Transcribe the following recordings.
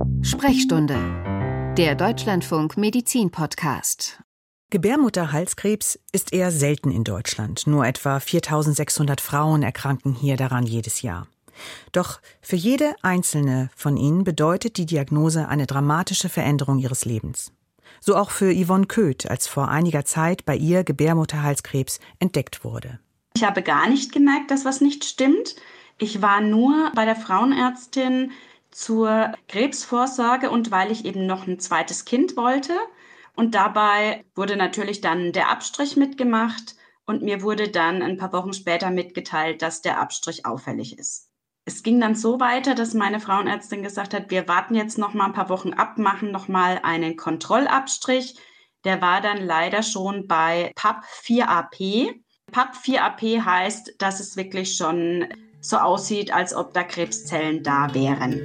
Sprechstunde, der Deutschlandfunk Medizin-Podcast. Gebärmutterhalskrebs ist eher selten in Deutschland. Nur etwa 4.600 Frauen erkranken hier daran jedes Jahr. Doch für jede einzelne von ihnen bedeutet die Diagnose eine dramatische Veränderung ihres Lebens. So auch für Yvonne Köth, als vor einiger Zeit bei ihr Gebärmutterhalskrebs entdeckt wurde. Ich habe gar nicht gemerkt, dass was nicht stimmt. Ich war nur bei der Frauenärztin zur Krebsvorsorge und weil ich eben noch ein zweites Kind wollte. Und dabei wurde natürlich dann der Abstrich mitgemacht und mir wurde dann ein paar Wochen später mitgeteilt, dass der Abstrich auffällig ist. Es ging dann so weiter, dass meine Frauenärztin gesagt hat, wir warten jetzt noch mal ein paar Wochen ab, machen noch mal einen Kontrollabstrich. Der war dann leider schon bei PAP4AP. PAP4AP heißt, dass es wirklich schon so aussieht, als ob da Krebszellen da wären.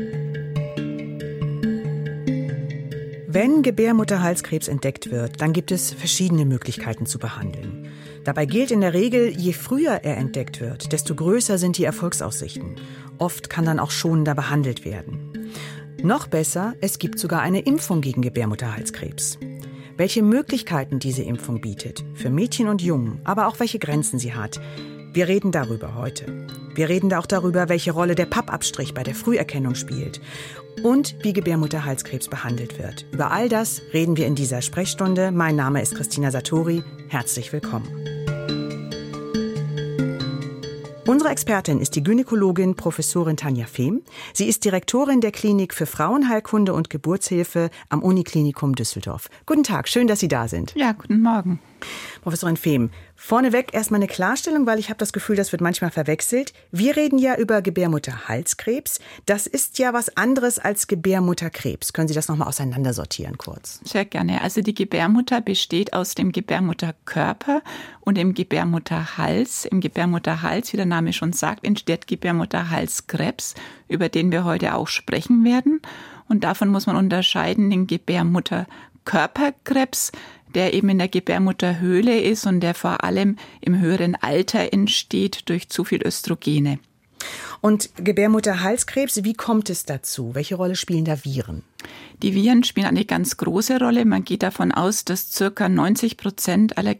Wenn Gebärmutterhalskrebs entdeckt wird, dann gibt es verschiedene Möglichkeiten zu behandeln. Dabei gilt in der Regel, je früher er entdeckt wird, desto größer sind die Erfolgsaussichten. Oft kann dann auch schonender behandelt werden. Noch besser, es gibt sogar eine Impfung gegen Gebärmutterhalskrebs. Welche Möglichkeiten diese Impfung bietet, für Mädchen und Jungen, aber auch welche Grenzen sie hat, wir reden darüber heute. Wir reden auch darüber, welche Rolle der Pappabstrich bei der Früherkennung spielt und wie Gebärmutterhalskrebs behandelt wird. Über all das reden wir in dieser Sprechstunde. Mein Name ist Christina Satori. Herzlich willkommen. Unsere Expertin ist die Gynäkologin Professorin Tanja Fehm. Sie ist Direktorin der Klinik für Frauenheilkunde und Geburtshilfe am Uniklinikum Düsseldorf. Guten Tag, schön, dass Sie da sind. Ja, guten Morgen. Professorin Fehm, vorneweg erstmal eine Klarstellung, weil ich habe das Gefühl, das wird manchmal verwechselt. Wir reden ja über Gebärmutterhalskrebs. Das ist ja was anderes als Gebärmutterkrebs. Können Sie das nochmal auseinandersortieren kurz? Sehr gerne. Also die Gebärmutter besteht aus dem Gebärmutterkörper und dem Gebärmutterhals. Im Gebärmutterhals, wie der Name schon sagt, entsteht Gebärmutterhalskrebs, über den wir heute auch sprechen werden. Und davon muss man unterscheiden den Gebärmutterkörperkrebs, der eben in der Gebärmutterhöhle ist und der vor allem im höheren Alter entsteht durch zu viel Östrogene. Und Gebärmutterhalskrebs, wie kommt es dazu? Welche Rolle spielen da Viren? Die Viren spielen eine ganz große Rolle. Man geht davon aus, dass ca. 90% aller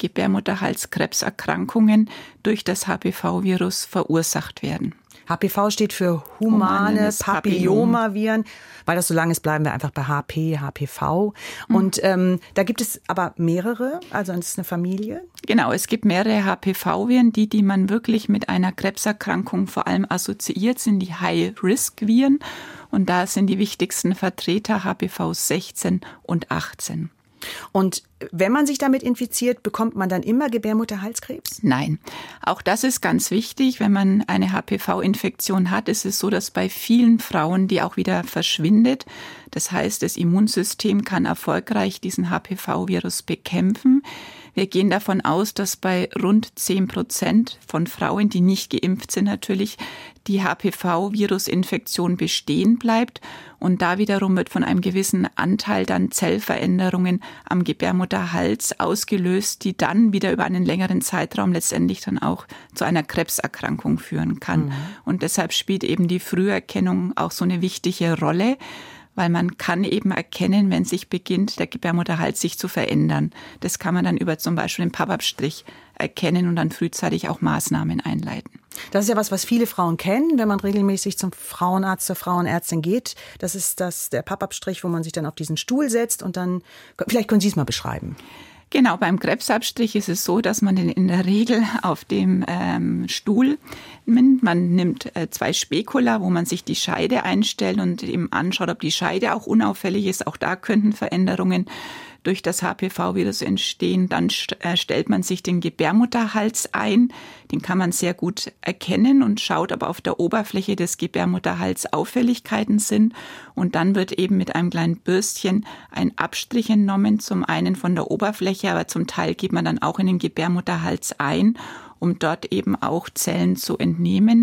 Gebärmutterhalskrebserkrankungen durch das HPV-Virus verursacht werden. HPV steht für humane Papillomaviren. Weil das so lang ist, bleiben wir einfach bei HPV. Und da gibt es aber mehrere, also es ist eine Familie? Genau, es gibt mehrere HPV-Viren, die man wirklich mit einer Krebserkrankung vor allem assoziiert, sind die High-Risk-Viren. Und da sind die wichtigsten Vertreter HPV 16 und 18. Und wenn man sich damit infiziert, bekommt man dann immer Gebärmutterhalskrebs? Nein, auch das ist ganz wichtig. Wenn man eine HPV-Infektion hat, ist es so, dass bei vielen Frauen die auch wieder verschwindet. Das heißt, das Immunsystem kann erfolgreich diesen HPV-Virus bekämpfen. Wir gehen davon aus, dass bei rund 10% von Frauen, die nicht geimpft sind natürlich, die HPV-Virusinfektion bestehen bleibt. Und da wiederum wird von einem gewissen Anteil dann Zellveränderungen am Gebärmutterhals ausgelöst, die dann wieder über einen längeren Zeitraum letztendlich dann auch zu einer Krebserkrankung führen kann. Und deshalb spielt eben die Früherkennung auch so eine wichtige Rolle, weil man kann eben erkennen, wenn sich beginnt, der Gebärmutterhals sich zu verändern. Das kann man dann über zum Beispiel den Pappabstrich erkennen und dann frühzeitig auch Maßnahmen einleiten. Das ist ja was viele Frauen kennen, wenn man regelmäßig zum Frauenarzt, zur Frauenärztin geht. Das ist der Pappabstrich, wo man sich dann auf diesen Stuhl setzt und dann, vielleicht können Sie es mal beschreiben. Genau, beim Krebsabstrich ist es so, dass man den in der Regel auf dem Stuhl nimmt. Man nimmt 2 Spekula, wo man sich die Scheide einstellt und eben anschaut, ob die Scheide auch unauffällig ist. Auch da könnten Veränderungen durch das HPV-Virus entstehen. Dann stellt man sich den Gebärmutterhals ein. Den kann man sehr gut erkennen und schaut, ob auf der Oberfläche des Gebärmutterhals Auffälligkeiten sind. Und dann wird eben mit einem kleinen Bürstchen ein Abstrich entnommen, zum einen von der Oberfläche, aber zum Teil geht man dann auch in den Gebärmutterhals ein, um dort eben auch Zellen zu entnehmen,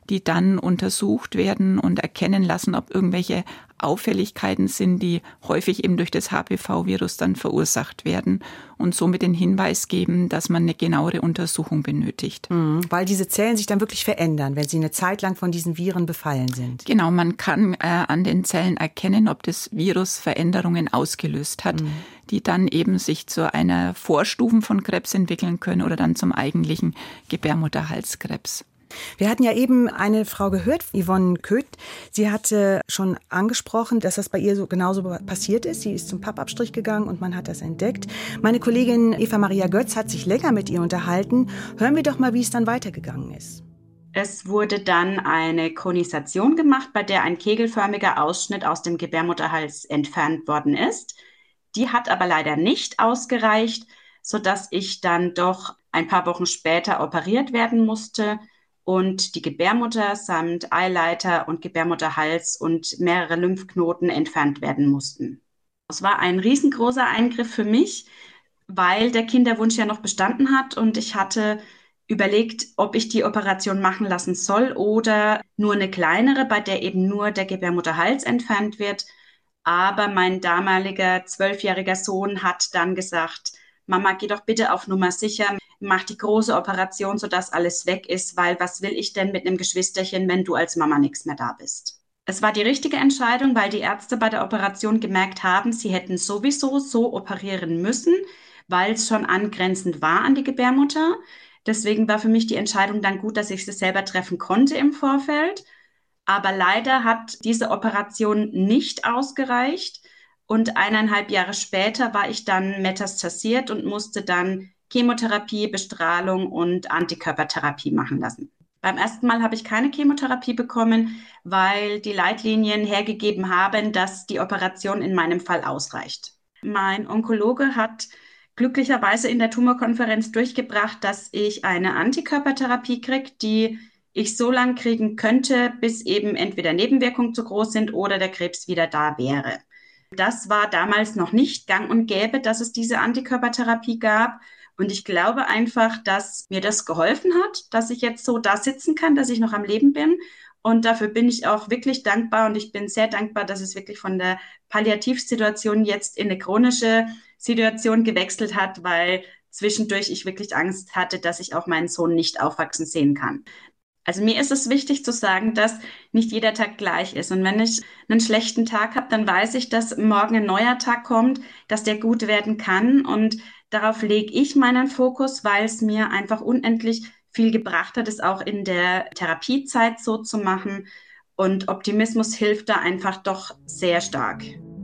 die dann untersucht werden und erkennen lassen, ob irgendwelche Auffälligkeiten sind, die häufig eben durch das HPV-Virus dann verursacht werden und somit den Hinweis geben, dass man eine genauere Untersuchung benötigt. Weil diese Zellen sich dann wirklich verändern, wenn sie eine Zeit lang von diesen Viren befallen sind. Genau, man kann an den Zellen erkennen, ob das Virus Veränderungen ausgelöst hat, die dann eben sich zu einer Vorstufen von Krebs entwickeln können oder dann zum eigentlichen Gebärmutterhalskrebs. Wir hatten ja eben eine Frau gehört, Yvonne Köth. Sie hatte schon angesprochen, dass das bei ihr so genauso passiert ist. Sie ist zum Pappabstrich gegangen und man hat das entdeckt. Meine Kollegin Eva Maria Götz hat sich länger mit ihr unterhalten. Hören wir doch mal, wie es dann weitergegangen ist. Es wurde dann eine Konisation gemacht, bei der ein kegelförmiger Ausschnitt aus dem Gebärmutterhals entfernt worden ist. Die hat aber leider nicht ausgereicht, sodass ich dann doch ein paar Wochen später operiert werden musste und die Gebärmutter samt Eileiter und Gebärmutterhals und mehrere Lymphknoten entfernt werden mussten. Es war ein riesengroßer Eingriff für mich, weil der Kinderwunsch ja noch bestanden hat und ich hatte überlegt, ob ich die Operation machen lassen soll oder nur eine kleinere, bei der eben nur der Gebärmutterhals entfernt wird. Aber mein damaliger 12-jähriger Sohn hat dann gesagt, Mama, geh doch bitte auf Nummer sicher, mach die große Operation, sodass alles weg ist, weil was will ich denn mit einem Geschwisterchen, wenn du als Mama nichts mehr da bist? Es war die richtige Entscheidung, weil die Ärzte bei der Operation gemerkt haben, sie hätten sowieso so operieren müssen, weil es schon angrenzend war an die Gebärmutter. Deswegen war für mich die Entscheidung dann gut, dass ich sie selber treffen konnte im Vorfeld. Aber leider hat diese Operation nicht ausgereicht. Und 1,5 Jahre später war ich dann metastasiert und musste dann Chemotherapie, Bestrahlung und Antikörpertherapie machen lassen. Beim ersten Mal habe ich keine Chemotherapie bekommen, weil die Leitlinien hergegeben haben, dass die Operation in meinem Fall ausreicht. Mein Onkologe hat glücklicherweise in der Tumorkonferenz durchgebracht, dass ich eine Antikörpertherapie kriege, die ich so lange kriegen könnte, bis eben entweder Nebenwirkungen zu groß sind oder der Krebs wieder da wäre. Das war damals noch nicht gang und gäbe, dass es diese Antikörpertherapie gab. Und ich glaube einfach, dass mir das geholfen hat, dass ich jetzt so da sitzen kann, dass ich noch am Leben bin. Und dafür bin ich auch wirklich dankbar. Und ich bin sehr dankbar, dass es wirklich von der Palliativsituation jetzt in eine chronische Situation gewechselt hat, weil zwischendurch ich wirklich Angst hatte, dass ich auch meinen Sohn nicht aufwachsen sehen kann. Also mir ist es wichtig zu sagen, dass nicht jeder Tag gleich ist. Und wenn ich einen schlechten Tag habe, dann weiß ich, dass morgen ein neuer Tag kommt, dass der gut werden kann. Und darauf lege ich meinen Fokus, weil es mir einfach unendlich viel gebracht hat, es auch in der Therapiezeit so zu machen. Und Optimismus hilft da einfach doch sehr stark.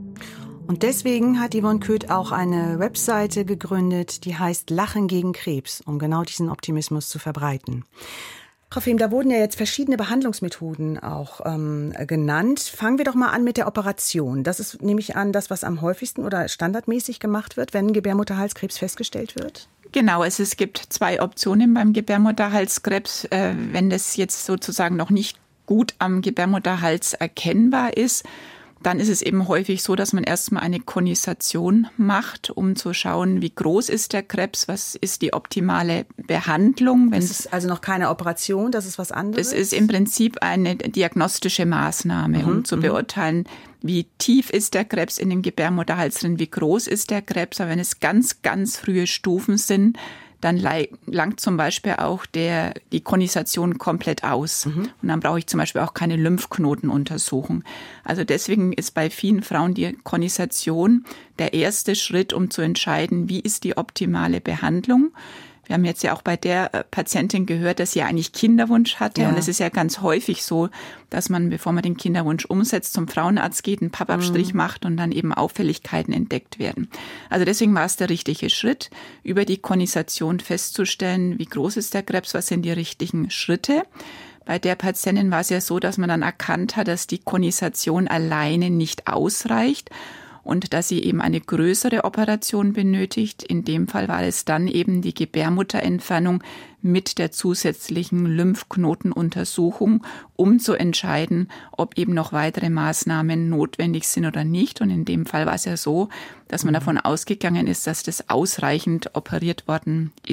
Und deswegen hat Yvonne Köth auch eine Webseite gegründet, die heißt Lachen gegen Krebs, um genau diesen Optimismus zu verbreiten. Frau Fehm, da wurden ja jetzt verschiedene Behandlungsmethoden auch genannt. Fangen wir doch mal an mit der Operation. Das ist, nehme ich an, das, was am häufigsten oder standardmäßig gemacht wird, wenn Gebärmutterhalskrebs festgestellt wird? Genau, es gibt 2 Optionen beim Gebärmutterhalskrebs. Wenn das jetzt sozusagen noch nicht gut am Gebärmutterhals erkennbar ist, dann ist es eben häufig so, dass man erstmal eine Konisation macht, um zu schauen, wie groß ist der Krebs, was ist die optimale Behandlung. Das ist also noch keine Operation, das ist was anderes? Das ist im Prinzip eine diagnostische Maßnahme, um zu beurteilen, wie tief ist der Krebs in dem Gebärmutterhals drin, wie groß ist der Krebs. Aber wenn es ganz, ganz frühe Stufen sind, dann langt zum Beispiel auch die Konisation komplett aus. Und dann brauche ich zum Beispiel auch keine Lymphknotenuntersuchung. Also deswegen ist bei vielen Frauen die Konisation der erste Schritt, um zu entscheiden, wie ist die optimale Behandlung. Wir haben jetzt ja auch bei der Patientin gehört, dass sie ja eigentlich Kinderwunsch hatte. Ja. Und es ist ja ganz häufig so, dass man, bevor man den Kinderwunsch umsetzt, zum Frauenarzt geht, einen Pappabstrich macht und dann eben Auffälligkeiten entdeckt werden. Also deswegen war es der richtige Schritt, über die Konisation festzustellen, wie groß ist der Krebs, was sind die richtigen Schritte. Bei der Patientin war es ja so, dass man dann erkannt hat, dass die Konisation alleine nicht ausreicht und dass sie eben eine größere Operation benötigt. In dem Fall war es dann eben die Gebärmutterentfernung mit der zusätzlichen Lymphknotenuntersuchung, um zu entscheiden, ob eben noch weitere Maßnahmen notwendig sind oder nicht. Und in dem Fall war es ja so, dass man davon ausgegangen ist, dass das ausreichend operiert worden ist.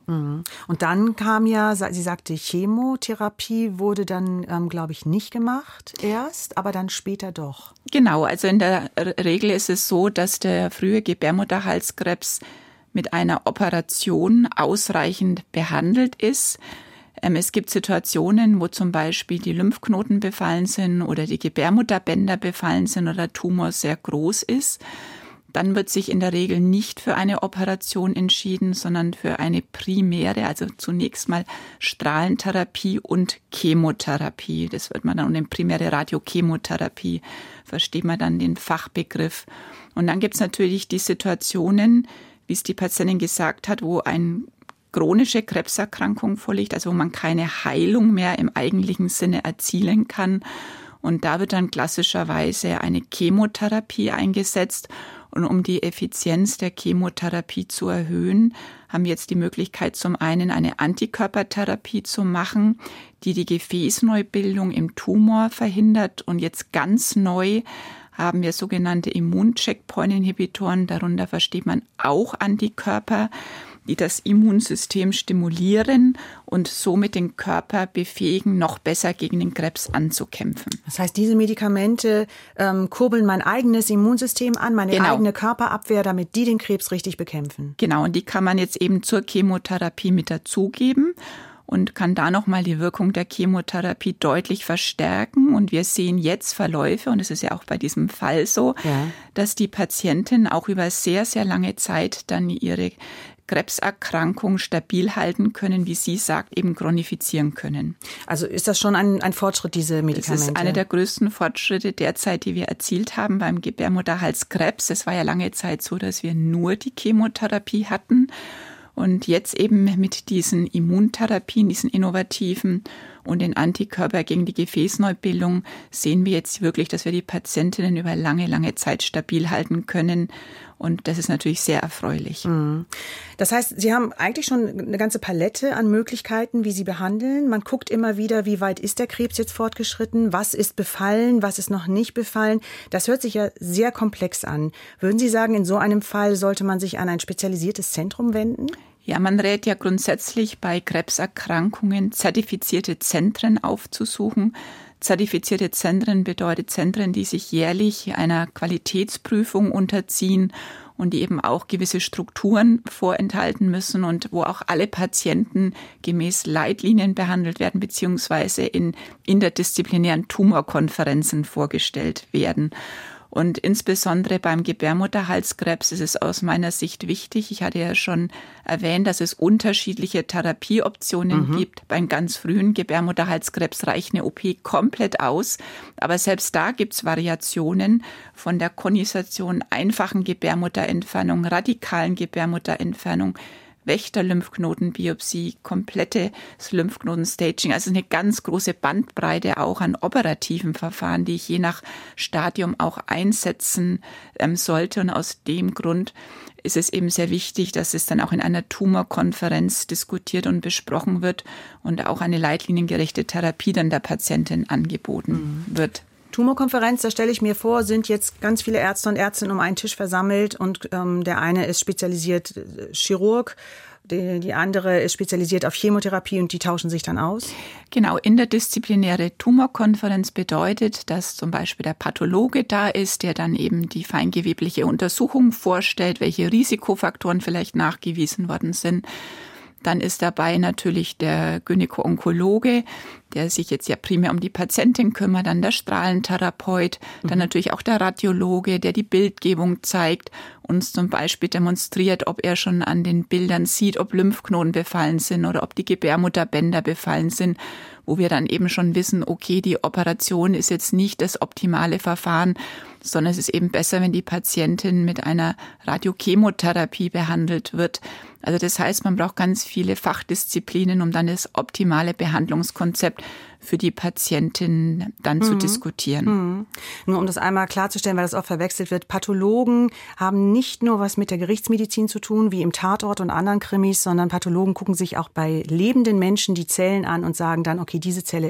Und dann kam ja, sie sagte, Chemotherapie wurde dann, glaube ich, nicht gemacht erst, aber dann später doch. Genau, also in der Regel ist es so, dass der frühe Gebärmutterhalskrebs mit einer Operation ausreichend behandelt ist. Es gibt Situationen, wo zum Beispiel die Lymphknoten befallen sind oder die Gebärmutterbänder befallen sind oder der Tumor sehr groß ist. Dann wird sich in der Regel nicht für eine Operation entschieden, sondern für eine primäre, also zunächst mal Strahlentherapie und Chemotherapie. Das wird man dann unter primäre Radiochemotherapie, versteht man dann den Fachbegriff. Und dann gibt es natürlich die Situationen, wie es die Patientin gesagt hat, wo eine chronische Krebserkrankung vorliegt, also wo man keine Heilung mehr im eigentlichen Sinne erzielen kann. Und da wird dann klassischerweise eine Chemotherapie eingesetzt. Und um die Effizienz der Chemotherapie zu erhöhen, haben wir jetzt die Möglichkeit, zum einen eine Antikörpertherapie zu machen, die die Gefäßneubildung im Tumor verhindert. Und jetzt ganz neu haben wir sogenannte Immuncheckpoint-Inhibitoren. Darunter versteht man auch Antikörper, die das Immunsystem stimulieren und somit den Körper befähigen, noch besser gegen den Krebs anzukämpfen. Das heißt, diese Medikamente kurbeln mein eigenes Immunsystem an, meine eigene Körperabwehr, damit die den Krebs richtig bekämpfen. Genau, und die kann man jetzt eben zur Chemotherapie mit dazugeben und kann da nochmal die Wirkung der Chemotherapie deutlich verstärken. Und wir sehen jetzt Verläufe, und es ist ja auch bei diesem Fall so, dass die Patienten auch über sehr, sehr lange Zeit dann ihre Krebserkrankung stabil halten können, wie sie sagt, eben chronifizieren können. Also ist das schon ein Fortschritt, diese Medikamente? Das ist einer der größten Fortschritte derzeit, die wir erzielt haben beim Gebärmutterhalskrebs. Es war ja lange Zeit so, dass wir nur die Chemotherapie hatten. Und jetzt eben mit diesen Immuntherapien, diesen innovativen und den Antikörper gegen die Gefäßneubildung sehen wir jetzt wirklich, dass wir die Patientinnen über lange, lange Zeit stabil halten können. Und das ist natürlich sehr erfreulich. Das heißt, Sie haben eigentlich schon eine ganze Palette an Möglichkeiten, wie Sie behandeln. Man guckt immer wieder, wie weit ist der Krebs jetzt fortgeschritten, was ist befallen, was ist noch nicht befallen. Das hört sich ja sehr komplex an. Würden Sie sagen, in so einem Fall sollte man sich an ein spezialisiertes Zentrum wenden? Ja, man rät ja grundsätzlich bei Krebserkrankungen zertifizierte Zentren aufzusuchen. Zertifizierte Zentren bedeutet Zentren, die sich jährlich einer Qualitätsprüfung unterziehen und die eben auch gewisse Strukturen vorenthalten müssen und wo auch alle Patienten gemäß Leitlinien behandelt werden beziehungsweise in interdisziplinären Tumorkonferenzen vorgestellt werden. Und insbesondere beim Gebärmutterhalskrebs ist es aus meiner Sicht wichtig. Ich hatte ja schon erwähnt, dass es unterschiedliche Therapieoptionen gibt. Beim ganz frühen Gebärmutterhalskrebs reicht eine OP komplett aus. Aber selbst da gibt es Variationen von der Konisation, einfachen Gebärmutterentfernung, radikalen Gebärmutterentfernung, Wächter-Lymphknotenbiopsie, komplettes Lymphknotenstaging. Also eine ganz große Bandbreite auch an operativen Verfahren, die ich je nach Stadium auch einsetzen sollte. Und aus dem Grund ist es eben sehr wichtig, dass es dann auch in einer Tumorkonferenz diskutiert und besprochen wird und auch eine leitliniengerechte Therapie dann der Patientin angeboten wird. Tumorkonferenz, da stelle ich mir vor, sind jetzt ganz viele Ärzte und Ärztinnen um einen Tisch versammelt und der eine ist spezialisiert Chirurg, die andere ist spezialisiert auf Chemotherapie und die tauschen sich dann aus? Genau, interdisziplinäre Tumorkonferenz bedeutet, dass zum Beispiel der Pathologe da ist, der dann eben die feingewebliche Untersuchung vorstellt, welche Risikofaktoren vielleicht nachgewiesen worden sind. Dann ist dabei natürlich der Gynäko-Onkologe, der sich jetzt ja primär um die Patientin kümmert, dann der Strahlentherapeut, dann natürlich auch der Radiologe, der die Bildgebung zeigt, uns zum Beispiel demonstriert, ob er schon an den Bildern sieht, ob Lymphknoten befallen sind oder ob die Gebärmutterbänder befallen sind, wo wir dann eben schon wissen, okay, die Operation ist jetzt nicht das optimale Verfahren, sondern es ist eben besser, wenn die Patientin mit einer Radiochemotherapie behandelt wird. Also das heißt, man braucht ganz viele Fachdisziplinen, um dann das optimale Behandlungskonzept für die Patientin dann zu diskutieren. Nur um das einmal klarzustellen, weil das oft verwechselt wird, Pathologen haben nicht nur was mit der Gerichtsmedizin zu tun, wie im Tatort und anderen Krimis, sondern Pathologen gucken sich auch bei lebenden Menschen die Zellen an und sagen dann, okay, diese Zelle ist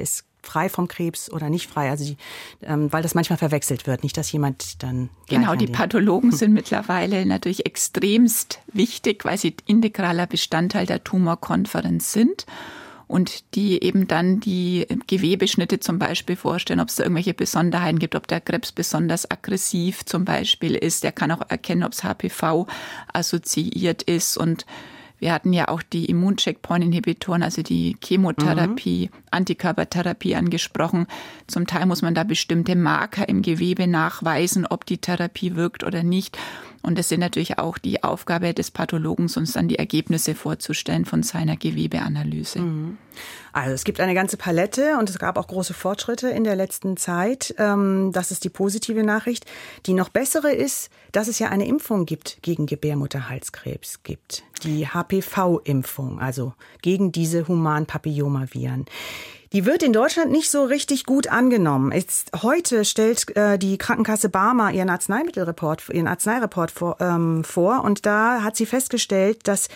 frei vom Krebs oder nicht frei? Also weil das manchmal verwechselt wird, nicht, dass jemand dann... Genau, die Pathologen sind mittlerweile natürlich extremst wichtig, weil sie integraler Bestandteil der Tumorkonferenz sind. Und die eben dann die Gewebeschnitte zum Beispiel vorstellen, ob es da irgendwelche Besonderheiten gibt, ob der Krebs besonders aggressiv zum Beispiel ist. Der kann auch erkennen, ob es HPV assoziiert ist. Und wir hatten ja auch die Immuncheckpoint-Inhibitoren, also die Chemotherapie, Antikörpertherapie angesprochen. Zum Teil muss man da bestimmte Marker im Gewebe nachweisen, ob die Therapie wirkt oder nicht. Und das sind natürlich auch die Aufgabe des Pathologen, uns dann die Ergebnisse vorzustellen von seiner Gewebeanalyse. Also es gibt eine ganze Palette und es gab auch große Fortschritte in der letzten Zeit. Das ist die positive Nachricht. Die noch bessere ist, dass es ja eine Impfung gibt gegen Gebärmutterhalskrebs gibt. Die HPV-Impfung, also gegen diese Humanpapillomaviren. Die wird in Deutschland nicht so richtig gut angenommen. Heute stellt die Krankenkasse Barmer ihren Arzneimittelreport vor und da hat sie festgestellt, dass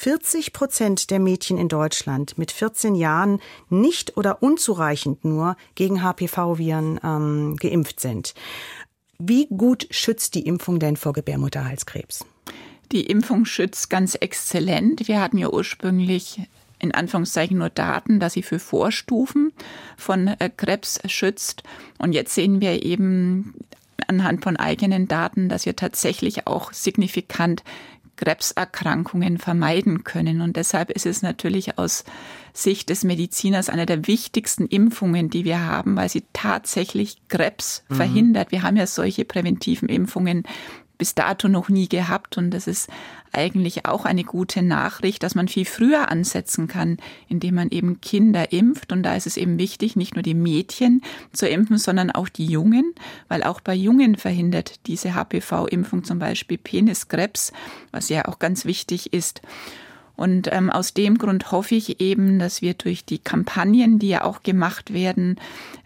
40% der Mädchen in Deutschland mit 14 Jahren nicht oder unzureichend nur gegen HPV-Viren geimpft sind. Wie gut schützt die Impfung denn vor Gebärmutterhalskrebs? Die Impfung schützt ganz exzellent. Wir hatten ja ursprünglich in Anführungszeichen nur Daten, dass sie für Vorstufen von Krebs schützt. Und jetzt sehen wir eben anhand von eigenen Daten, dass wir tatsächlich auch signifikant Krebserkrankungen vermeiden können. Und deshalb ist es natürlich aus Sicht des Mediziners eine der wichtigsten Impfungen, die wir haben, weil sie tatsächlich Krebs verhindert. Wir haben ja solche präventiven Impfungen bis dato noch nie gehabt. Und das ist eigentlich auch eine gute Nachricht, dass man viel früher ansetzen kann, indem man eben Kinder impft. Und da ist es eben wichtig, nicht nur die Mädchen zu impfen, sondern auch die Jungen, weil auch bei Jungen verhindert diese HPV-Impfung zum Beispiel Peniskrebs, was ja auch ganz wichtig ist. Und aus dem Grund hoffe ich eben, dass wir durch die Kampagnen, die ja auch gemacht werden,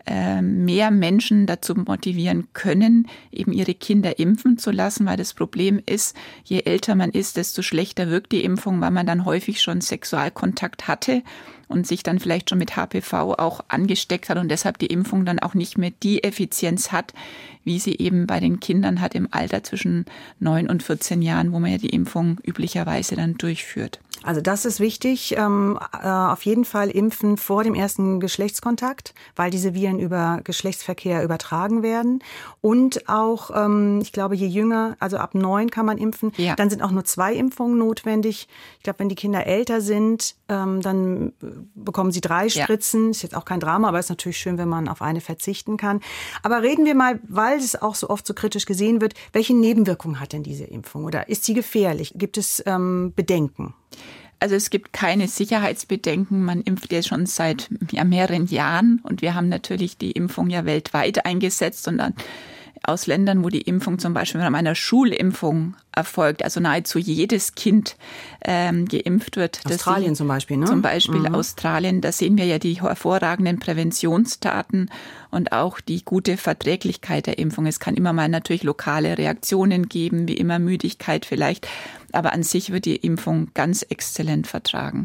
mehr Menschen dazu motivieren können, eben ihre Kinder impfen zu lassen, weil das Problem ist, je älter man ist, desto schlechter wirkt die Impfung, weil man dann häufig schon Sexualkontakt hatte und sich dann vielleicht schon mit HPV auch angesteckt hat und deshalb die Impfung dann auch nicht mehr die Effizienz hat, wie sie eben bei den Kindern hat im Alter zwischen 9 und 14 Jahren, wo man ja die Impfung üblicherweise dann durchführt. Also das ist wichtig, auf jeden Fall impfen vor dem ersten Geschlechtskontakt, weil diese Viren über Geschlechtsverkehr übertragen werden. Und auch, ich glaube, je jünger, also ab 9 kann man impfen, dann sind auch nur 2 Impfungen notwendig. Ich glaube, wenn die Kinder älter sind, dann bekommen sie 3 Spritzen. Ist jetzt auch kein Drama, aber ist natürlich schön, wenn man auf eine verzichten kann. Aber reden wir mal, weil es auch so oft so kritisch gesehen wird, welche Nebenwirkungen hat denn diese Impfung? Oder ist sie gefährlich? Gibt es Bedenken? Also es gibt keine Sicherheitsbedenken. Man impft ja schon seit mehreren Jahren und wir haben natürlich die Impfung ja weltweit eingesetzt und dann aus Ländern, wo die Impfung zum Beispiel von einer Schulimpfung erfolgt, also nahezu jedes Kind geimpft wird. Australien zum Beispiel, ne? Zum Beispiel Australien, da sehen wir ja die hervorragenden Präventionsdaten und auch die gute Verträglichkeit der Impfung. Es kann immer mal natürlich lokale Reaktionen geben, wie immer Müdigkeit vielleicht, aber an sich wird die Impfung ganz exzellent vertragen.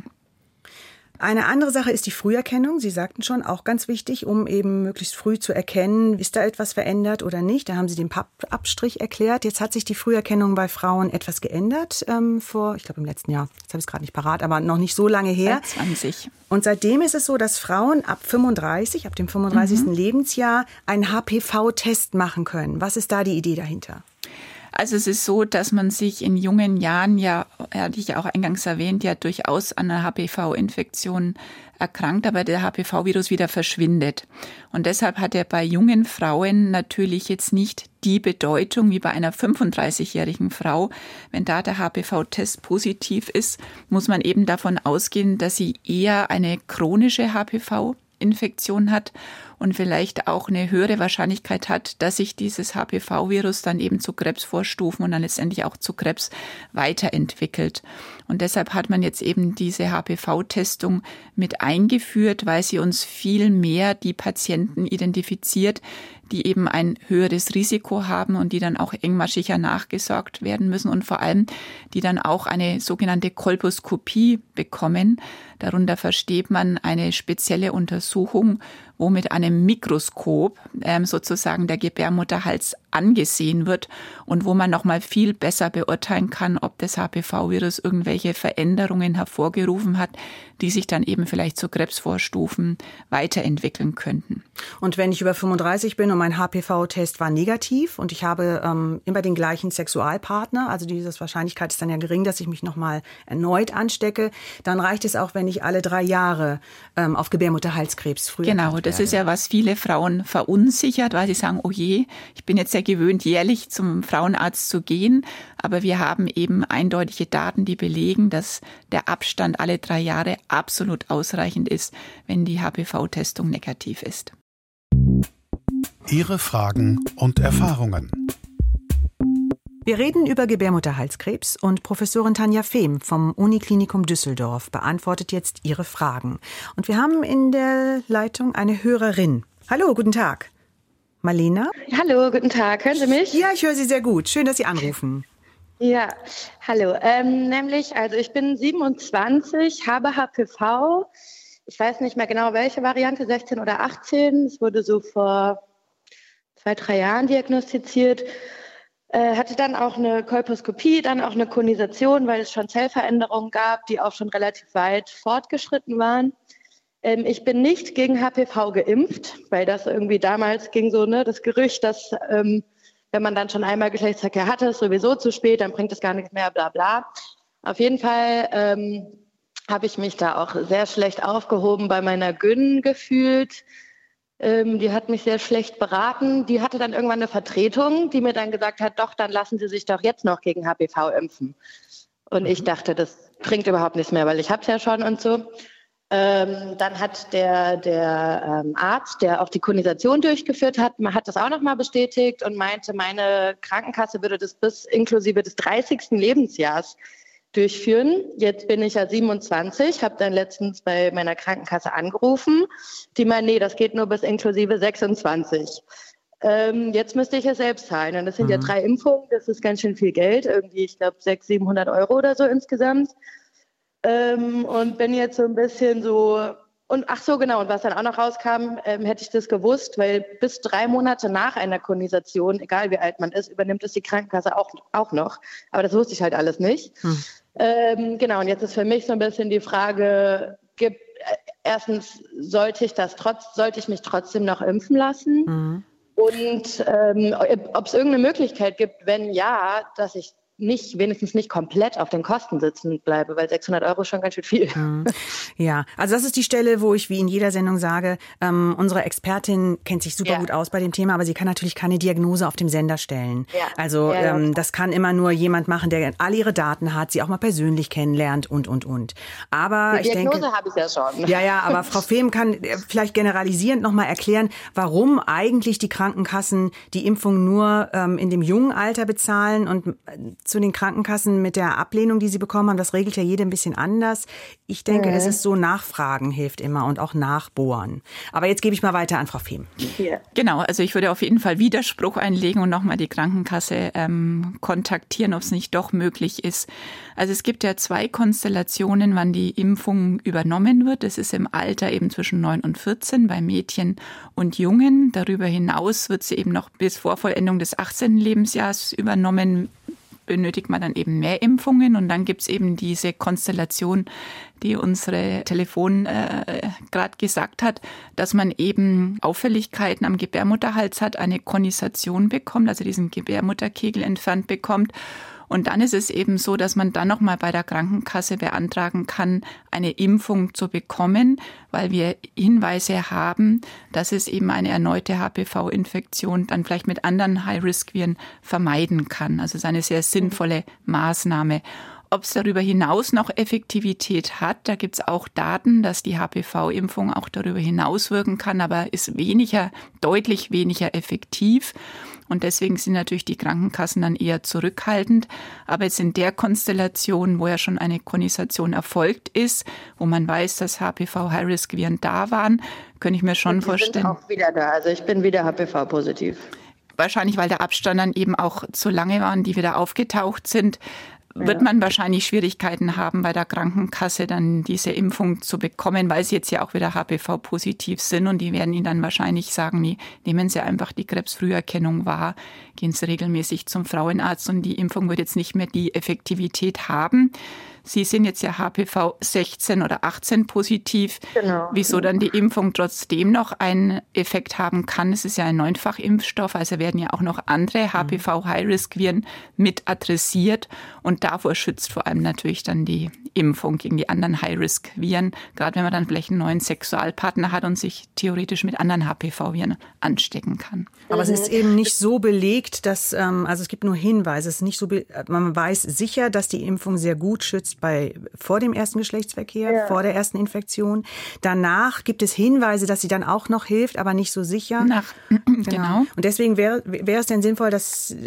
Eine andere Sache ist die Früherkennung. Sie sagten schon, auch ganz wichtig, um eben möglichst früh zu erkennen, ist da etwas verändert oder nicht. Da haben Sie den Pappabstrich erklärt. Jetzt hat sich die Früherkennung bei Frauen etwas geändert vor, ich glaube im letzten Jahr, jetzt habe ich es gerade nicht parat, aber noch nicht so lange her. Seit 20. Und seitdem ist es so, dass Frauen ab dem 35. Lebensjahr einen HPV-Test machen können. Was ist da die Idee dahinter? Also es ist so, dass man sich in jungen Jahren, ja, hatte ich ja auch eingangs erwähnt, ja durchaus an einer HPV-Infektion erkrankt, aber der HPV-Virus wieder verschwindet. Und deshalb hat er bei jungen Frauen natürlich jetzt nicht die Bedeutung wie bei einer 35-jährigen Frau. Wenn da der HPV-Test positiv ist, muss man eben davon ausgehen, dass sie eher eine chronische HPV-Infektion hat und vielleicht auch eine höhere Wahrscheinlichkeit hat, dass sich dieses HPV-Virus dann eben zu Krebsvorstufen und dann letztendlich auch zu Krebs weiterentwickelt. Und deshalb hat man jetzt eben diese HPV-Testung mit eingeführt, weil sie uns viel mehr die Patienten identifiziert, die eben ein höheres Risiko haben und die dann auch engmaschiger nachgesorgt werden müssen und vor allem, die dann auch eine sogenannte Kolposkopie bekommen. Darunter versteht man eine spezielle Untersuchung, wo mit einem Mikroskop sozusagen der Gebärmutterhals angesehen wird und wo man nochmal viel besser beurteilen kann, ob das HPV-Virus irgendwelche Veränderungen hervorgerufen hat, die sich dann eben vielleicht zu Krebsvorstufen weiterentwickeln könnten. Und wenn ich über 35 bin und mein HPV-Test war negativ und ich habe immer den gleichen Sexualpartner, also diese Wahrscheinlichkeit ist dann ja gering, dass ich mich nochmal erneut anstecke, dann reicht es auch, wenn ich alle 3 Jahre auf Gebärmutterhalskrebs früh Genau, das ist ja, was viele Frauen verunsichert, weil sie sagen, oh je, ich bin jetzt ja gewöhnt, jährlich zum Frauenarzt zu gehen. Aber wir haben eben eindeutige Daten, die belegen, dass der Abstand alle 3 Jahre absolut ausreichend ist, wenn die HPV-Testung negativ ist. Ihre Fragen und Erfahrungen. Wir reden über Gebärmutterhalskrebs und Professorin Tanja Fehm vom Uniklinikum Düsseldorf beantwortet jetzt Ihre Fragen. Und wir haben in der Leitung eine Hörerin. Hallo, guten Tag. Marlena? Hallo, guten Tag. Hören Sie mich? Ja, ich höre Sie sehr gut. Schön, dass Sie anrufen. Ja, hallo. Also ich bin 27, habe HPV. Ich weiß nicht mehr genau, welche Variante, 16 oder 18. Es wurde so vor 2-3 Jahren diagnostiziert. Hatte dann auch eine Kolposkopie, dann auch eine Konisation, weil es schon Zellveränderungen gab, die auch schon relativ weit fortgeschritten waren. Ich bin nicht gegen HPV geimpft, weil das irgendwie damals ging so, das Gerücht, dass wenn man dann schon einmal Geschlechtsverkehr hatte, ist sowieso zu spät, dann bringt es gar nichts mehr, bla bla. Auf jeden Fall habe ich mich da auch sehr schlecht aufgehoben bei meiner Gyn gefühlt. Die hat mich sehr schlecht beraten. Die hatte dann irgendwann eine Vertretung, die mir dann gesagt hat, doch, dann lassen Sie sich doch jetzt noch gegen HPV impfen. Und ich dachte, das bringt überhaupt nichts mehr, weil ich habe es ja schon und so. Dann hat der Arzt, der auch die Konisation durchgeführt hat, das auch nochmal bestätigt und meinte, meine Krankenkasse würde das bis inklusive des 30. Lebensjahrs durchführen. Jetzt bin ich ja 27, habe dann letztens bei meiner Krankenkasse angerufen. Die meinen, nee, das geht nur bis inklusive 26. Jetzt müsste ich es selbst zahlen. Und das sind ja 3 Impfungen, das ist ganz schön viel Geld. Irgendwie, ich glaube, 600-700 Euro oder so insgesamt. Und bin jetzt so ein bisschen so... Und ach so, genau, und was dann auch noch rauskam, hätte ich das gewusst, weil bis 3 Monate nach einer Konisation, egal wie alt man ist, übernimmt es die Krankenkasse auch noch. Aber das wusste ich halt alles nicht. Genau, und jetzt ist für mich so ein bisschen die Frage, erstens, sollte ich mich trotzdem noch impfen lassen? Und ob es irgendeine Möglichkeit gibt, wenn ja, dass ich wenigstens nicht komplett auf den Kosten sitzen bleibe, weil 600 Euro ist schon ganz schön viel. Ja, also das ist die Stelle, wo ich wie in jeder Sendung sage, unsere Expertin kennt sich super gut aus bei dem Thema, aber sie kann natürlich keine Diagnose auf dem Sender stellen. Ja. Also das kann immer nur jemand machen, der alle ihre Daten hat, sie auch mal persönlich kennenlernt und. Aber die Diagnose habe ich ja schon. Ja, aber Frau Fehm kann vielleicht generalisierend nochmal erklären, warum eigentlich die Krankenkassen die Impfung nur in dem jungen Alter bezahlen und zu den Krankenkassen mit der Ablehnung, die sie bekommen haben, das regelt ja jede ein bisschen anders. Ich denke, es ist so, Nachfragen hilft immer und auch nachbohren. Aber jetzt gebe ich mal weiter an Frau Fehm. Ja. Genau, also ich würde auf jeden Fall Widerspruch einlegen und nochmal die Krankenkasse kontaktieren, ob es nicht doch möglich ist. Also es gibt ja 2 Konstellationen, wann die Impfung übernommen wird. Das ist im Alter eben zwischen 9 und 14 bei Mädchen und Jungen. Darüber hinaus wird sie eben noch bis vor Vollendung des 18. Lebensjahres übernommen. Benötigt man dann eben mehr Impfungen und dann gibt's eben diese Konstellation, die unsere Telefon gerade gesagt hat, dass man eben Auffälligkeiten am Gebärmutterhals hat, eine Konisation bekommt, also diesen Gebärmutterkegel entfernt bekommt. Und dann ist es eben so, dass man dann nochmal bei der Krankenkasse beantragen kann, eine Impfung zu bekommen, weil wir Hinweise haben, dass es eben eine erneute HPV-Infektion dann vielleicht mit anderen High-Risk-Viren vermeiden kann. Also es ist eine sehr sinnvolle Maßnahme. Ob es darüber hinaus noch Effektivität hat, da gibt es auch Daten, dass die HPV-Impfung auch darüber hinaus wirken kann, aber ist deutlich weniger effektiv. Und deswegen sind natürlich die Krankenkassen dann eher zurückhaltend. Aber jetzt in der Konstellation, wo ja schon eine Chronisation erfolgt ist, wo man weiß, dass HPV-High-Risk-Viren da waren, könnte ich mir schon vorstellen. Ich bin auch wieder da, also ich bin wieder HPV-positiv. Wahrscheinlich, weil der Abstand dann eben auch zu lange war, die wieder aufgetaucht sind, wird man wahrscheinlich Schwierigkeiten haben, bei der Krankenkasse dann diese Impfung zu bekommen, weil sie jetzt ja auch wieder HPV-positiv sind. Und die werden Ihnen dann wahrscheinlich sagen, nee, nehmen Sie einfach die Krebsfrüherkennung wahr, gehen Sie regelmäßig zum Frauenarzt und die Impfung wird jetzt nicht mehr die Effektivität haben. Sie sind jetzt ja HPV 16 oder 18 positiv. Genau. Wieso dann die Impfung trotzdem noch einen Effekt haben kann? Es ist ja ein 9-fach-Impfstoff, also werden ja auch noch andere HPV-High-Risk-Viren mit adressiert. Und davor schützt vor allem natürlich dann die Impfung gegen die anderen High-Risk-Viren, gerade wenn man dann vielleicht einen neuen Sexualpartner hat und sich theoretisch mit anderen HPV-Viren anstecken kann. Aber es ist eben nicht so belegt, dass, also es gibt nur Hinweise, es ist nicht so, man weiß sicher, dass die Impfung sehr gut schützt vor dem ersten Geschlechtsverkehr, vor der ersten Infektion. Danach gibt es Hinweise, dass sie dann auch noch hilft, aber nicht so sicher. Genau. Und deswegen wäre es denn sinnvoll, dass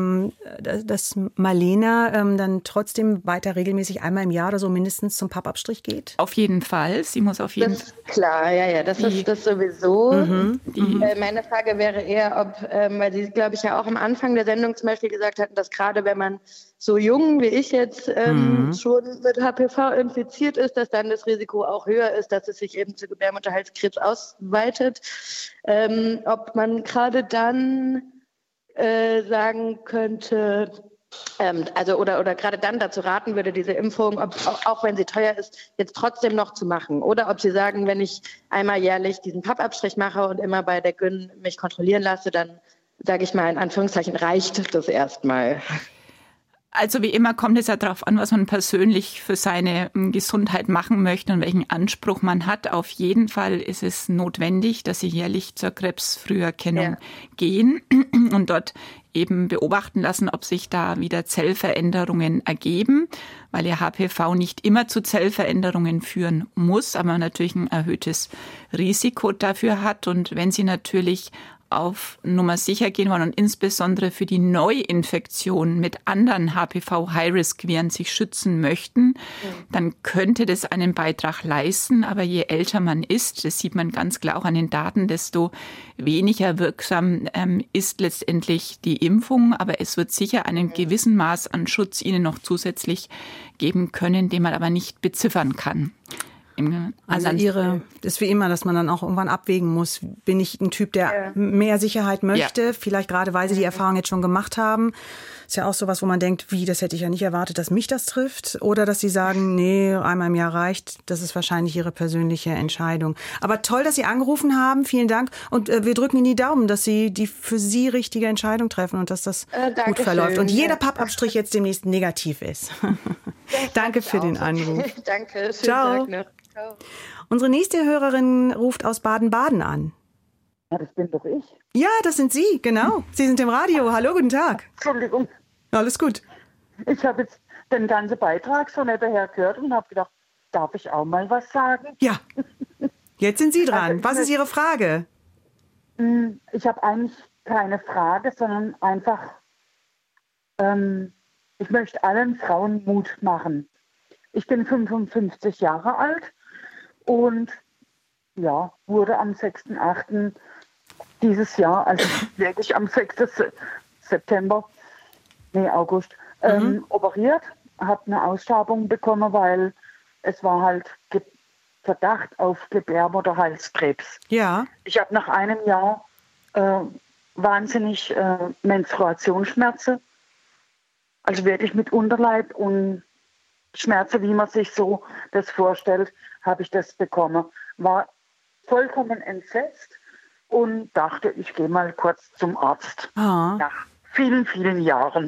Marlena dann trotzdem weiter regelmäßig einmal im Jahr oder so mindestens zum Pappabstrich geht? Auf jeden Fall. Sie muss auf jeden Fall. Das ist klar, ja, das ist das sowieso. Meine Frage wäre eher, ob, weil Sie, glaube ich, ja auch am Anfang der Sendung zum Beispiel gesagt hatten, dass gerade wenn man so jung wie ich jetzt schon mit HPV infiziert ist, dass dann das Risiko auch höher ist, dass es sich eben zu Gebärmutterhalskrebs ausweitet. Ob man gerade dann sagen könnte, oder gerade dann dazu raten würde, diese Impfung, auch wenn sie teuer ist, jetzt trotzdem noch zu machen. Oder ob Sie sagen, wenn ich einmal jährlich diesen Pappabstrich mache und immer bei der Gyn mich kontrollieren lasse, dann, sage ich mal in Anführungszeichen, reicht das erstmal. Also wie immer kommt es ja darauf an, was man persönlich für seine Gesundheit machen möchte und welchen Anspruch man hat. Auf jeden Fall ist es notwendig, dass Sie jährlich zur Krebsfrüherkennung gehen und dort eben beobachten lassen, ob sich da wieder Zellveränderungen ergeben, weil Ihr HPV nicht immer zu Zellveränderungen führen muss, aber natürlich ein erhöhtes Risiko dafür hat. Und wenn Sie natürlich auf Nummer sicher gehen wollen und insbesondere für die Neuinfektion mit anderen HPV-High-Risk-Viren sich schützen möchten, dann könnte das einen Beitrag leisten. Aber je älter man ist, das sieht man ganz klar auch an den Daten, desto weniger wirksam ist letztendlich die Impfung. Aber es wird sicher einen gewissen Maß an Schutz Ihnen noch zusätzlich geben können, den man aber nicht beziffern kann. Also das ist wie immer, dass man dann auch irgendwann abwägen muss. Bin ich ein Typ, der mehr Sicherheit möchte? Vielleicht gerade, weil Sie die Erfahrung jetzt schon gemacht haben. Ist ja auch sowas, wo man denkt, das hätte ich ja nicht erwartet, dass mich das trifft. Oder dass Sie sagen, nee, einmal im Jahr reicht. Das ist wahrscheinlich Ihre persönliche Entscheidung. Aber toll, dass Sie angerufen haben. Vielen Dank. Und wir drücken Ihnen die Daumen, dass Sie die für Sie richtige Entscheidung treffen und dass das gut verläuft. Und jeder Pappabstrich jetzt demnächst negativ ist. Danke für den Anruf. Danke. Schönen Ciao. Tag noch. Ciao. Unsere nächste Hörerin ruft aus Baden-Baden an. Ja, das bin doch ich. Ja, das sind Sie, genau. Sie sind im Radio. Hallo, guten Tag. Entschuldigung. Alles gut. Ich habe jetzt den ganzen Beitrag so nebenher gehört und habe gedacht, darf ich auch mal was sagen? Ja, jetzt sind Sie dran. Was ist Ihre Frage? Ich habe eigentlich keine Frage, sondern einfach, ich möchte allen Frauen Mut machen. Ich bin 55 Jahre alt und wurde am 6.8. dieses Jahr, also wirklich am 6. August, operiert, habe eine Ausschabung bekommen, weil es war halt Verdacht auf Gebärmutterhalskrebs. Ja. Ich habe nach einem Jahr wahnsinnig Menstruationsschmerzen, also wirklich mit Unterleib und Schmerzen, wie man sich so das vorstellt, habe ich das bekommen. War vollkommen entsetzt und dachte, ich gehe mal kurz zum Arzt. Nach vielen, vielen Jahren.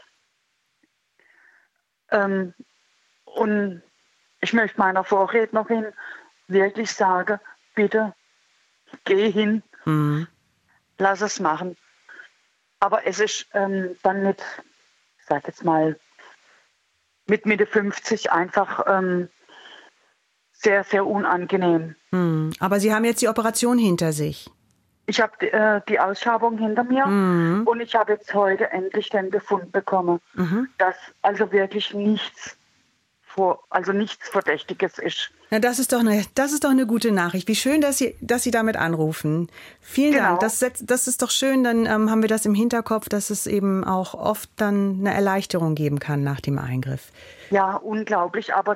Und ich möchte meiner Vorrednerin wirklich sagen, bitte geh hin, lass es machen. Aber es ist dann nicht, ich sag jetzt mal, mit Mitte 50 einfach sehr, sehr unangenehm. Aber Sie haben jetzt die Operation hinter sich. Ich habe die Ausschabung hinter mir und ich habe jetzt heute endlich den Befund bekommen, dass also wirklich nichts Verdächtiges ist. Na, das ist doch eine gute Nachricht. Wie schön, dass Sie damit anrufen. Vielen Dank. Das ist doch schön. Dann haben wir das im Hinterkopf, dass es eben auch oft dann eine Erleichterung geben kann nach dem Eingriff. Ja, unglaublich. Aber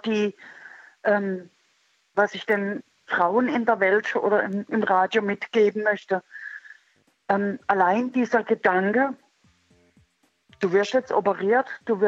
was ich den Frauen in der Welt oder im Radio mitgeben möchte, allein dieser Gedanke, du wirst jetzt operiert,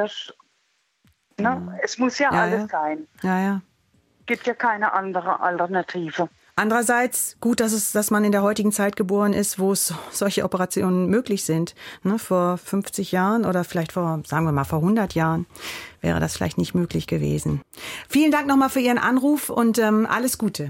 es muss ja alles sein. Ja. Gibt ja keine andere Alternative. Andererseits gut, dass man in der heutigen Zeit geboren ist, wo es solche Operationen möglich sind. Ne, vor 50 Jahren oder vielleicht vor 100 Jahren wäre das vielleicht nicht möglich gewesen. Vielen Dank nochmal für Ihren Anruf und alles Gute.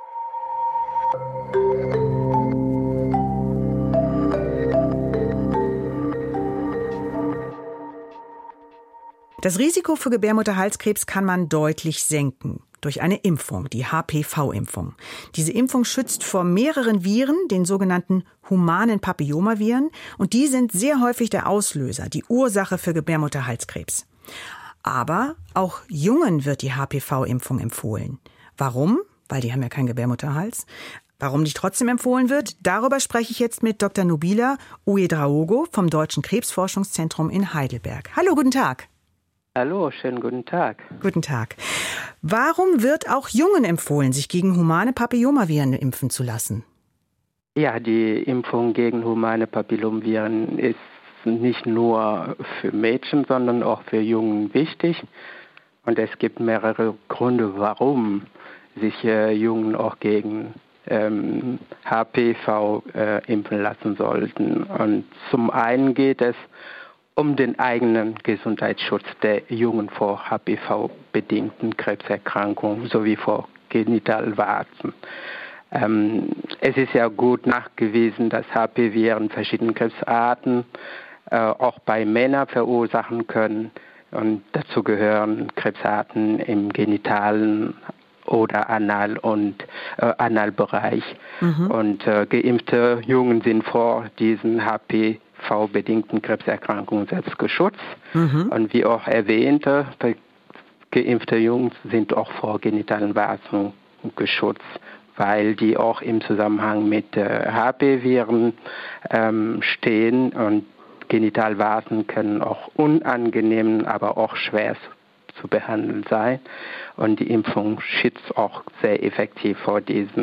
Das Risiko für Gebärmutterhalskrebs kann man deutlich senken durch eine Impfung, die HPV-Impfung. Diese Impfung schützt vor mehreren Viren, den sogenannten humanen Papillomaviren, und die sind sehr häufig der Auslöser, die Ursache für Gebärmutterhalskrebs. Aber auch Jungen wird die HPV-Impfung empfohlen. Warum? Weil die haben ja keinen Gebärmutterhals. Warum die trotzdem empfohlen wird, darüber spreche ich jetzt mit Dr. Nobila Ouedraogo vom Deutschen Krebsforschungszentrum in Heidelberg. Hallo, guten Tag. Hallo, schönen guten Tag. Guten Tag. Warum wird auch Jungen empfohlen, sich gegen humane Papillomaviren impfen zu lassen? Ja, die Impfung gegen humane Papillomaviren ist nicht nur für Mädchen, sondern auch für Jungen wichtig. Und es gibt mehrere Gründe, warum sich Jungen auch gegen HPV impfen lassen sollten. Und zum einen geht es um den eigenen Gesundheitsschutz der Jungen vor HPV-bedingten Krebserkrankungen sowie vor Genitalwarzen. Es ist ja gut nachgewiesen, dass HPV-Viren verschiedene Krebsarten auch bei Männern verursachen können. Und dazu gehören Krebsarten im genitalen oder Analbereich. Und geimpfte Jungen sind vor diesen HPV-bedingten Krebserkrankungen selbst geschützt. Und wie auch erwähnt, geimpfte Jungen sind auch vor genitalen Warzen geschützt, weil die auch im Zusammenhang mit HPV-Viren stehen. Und Genitalwarzen können auch unangenehm, aber auch schwer zu behandeln sein. Und die Impfung schützt auch sehr effektiv vor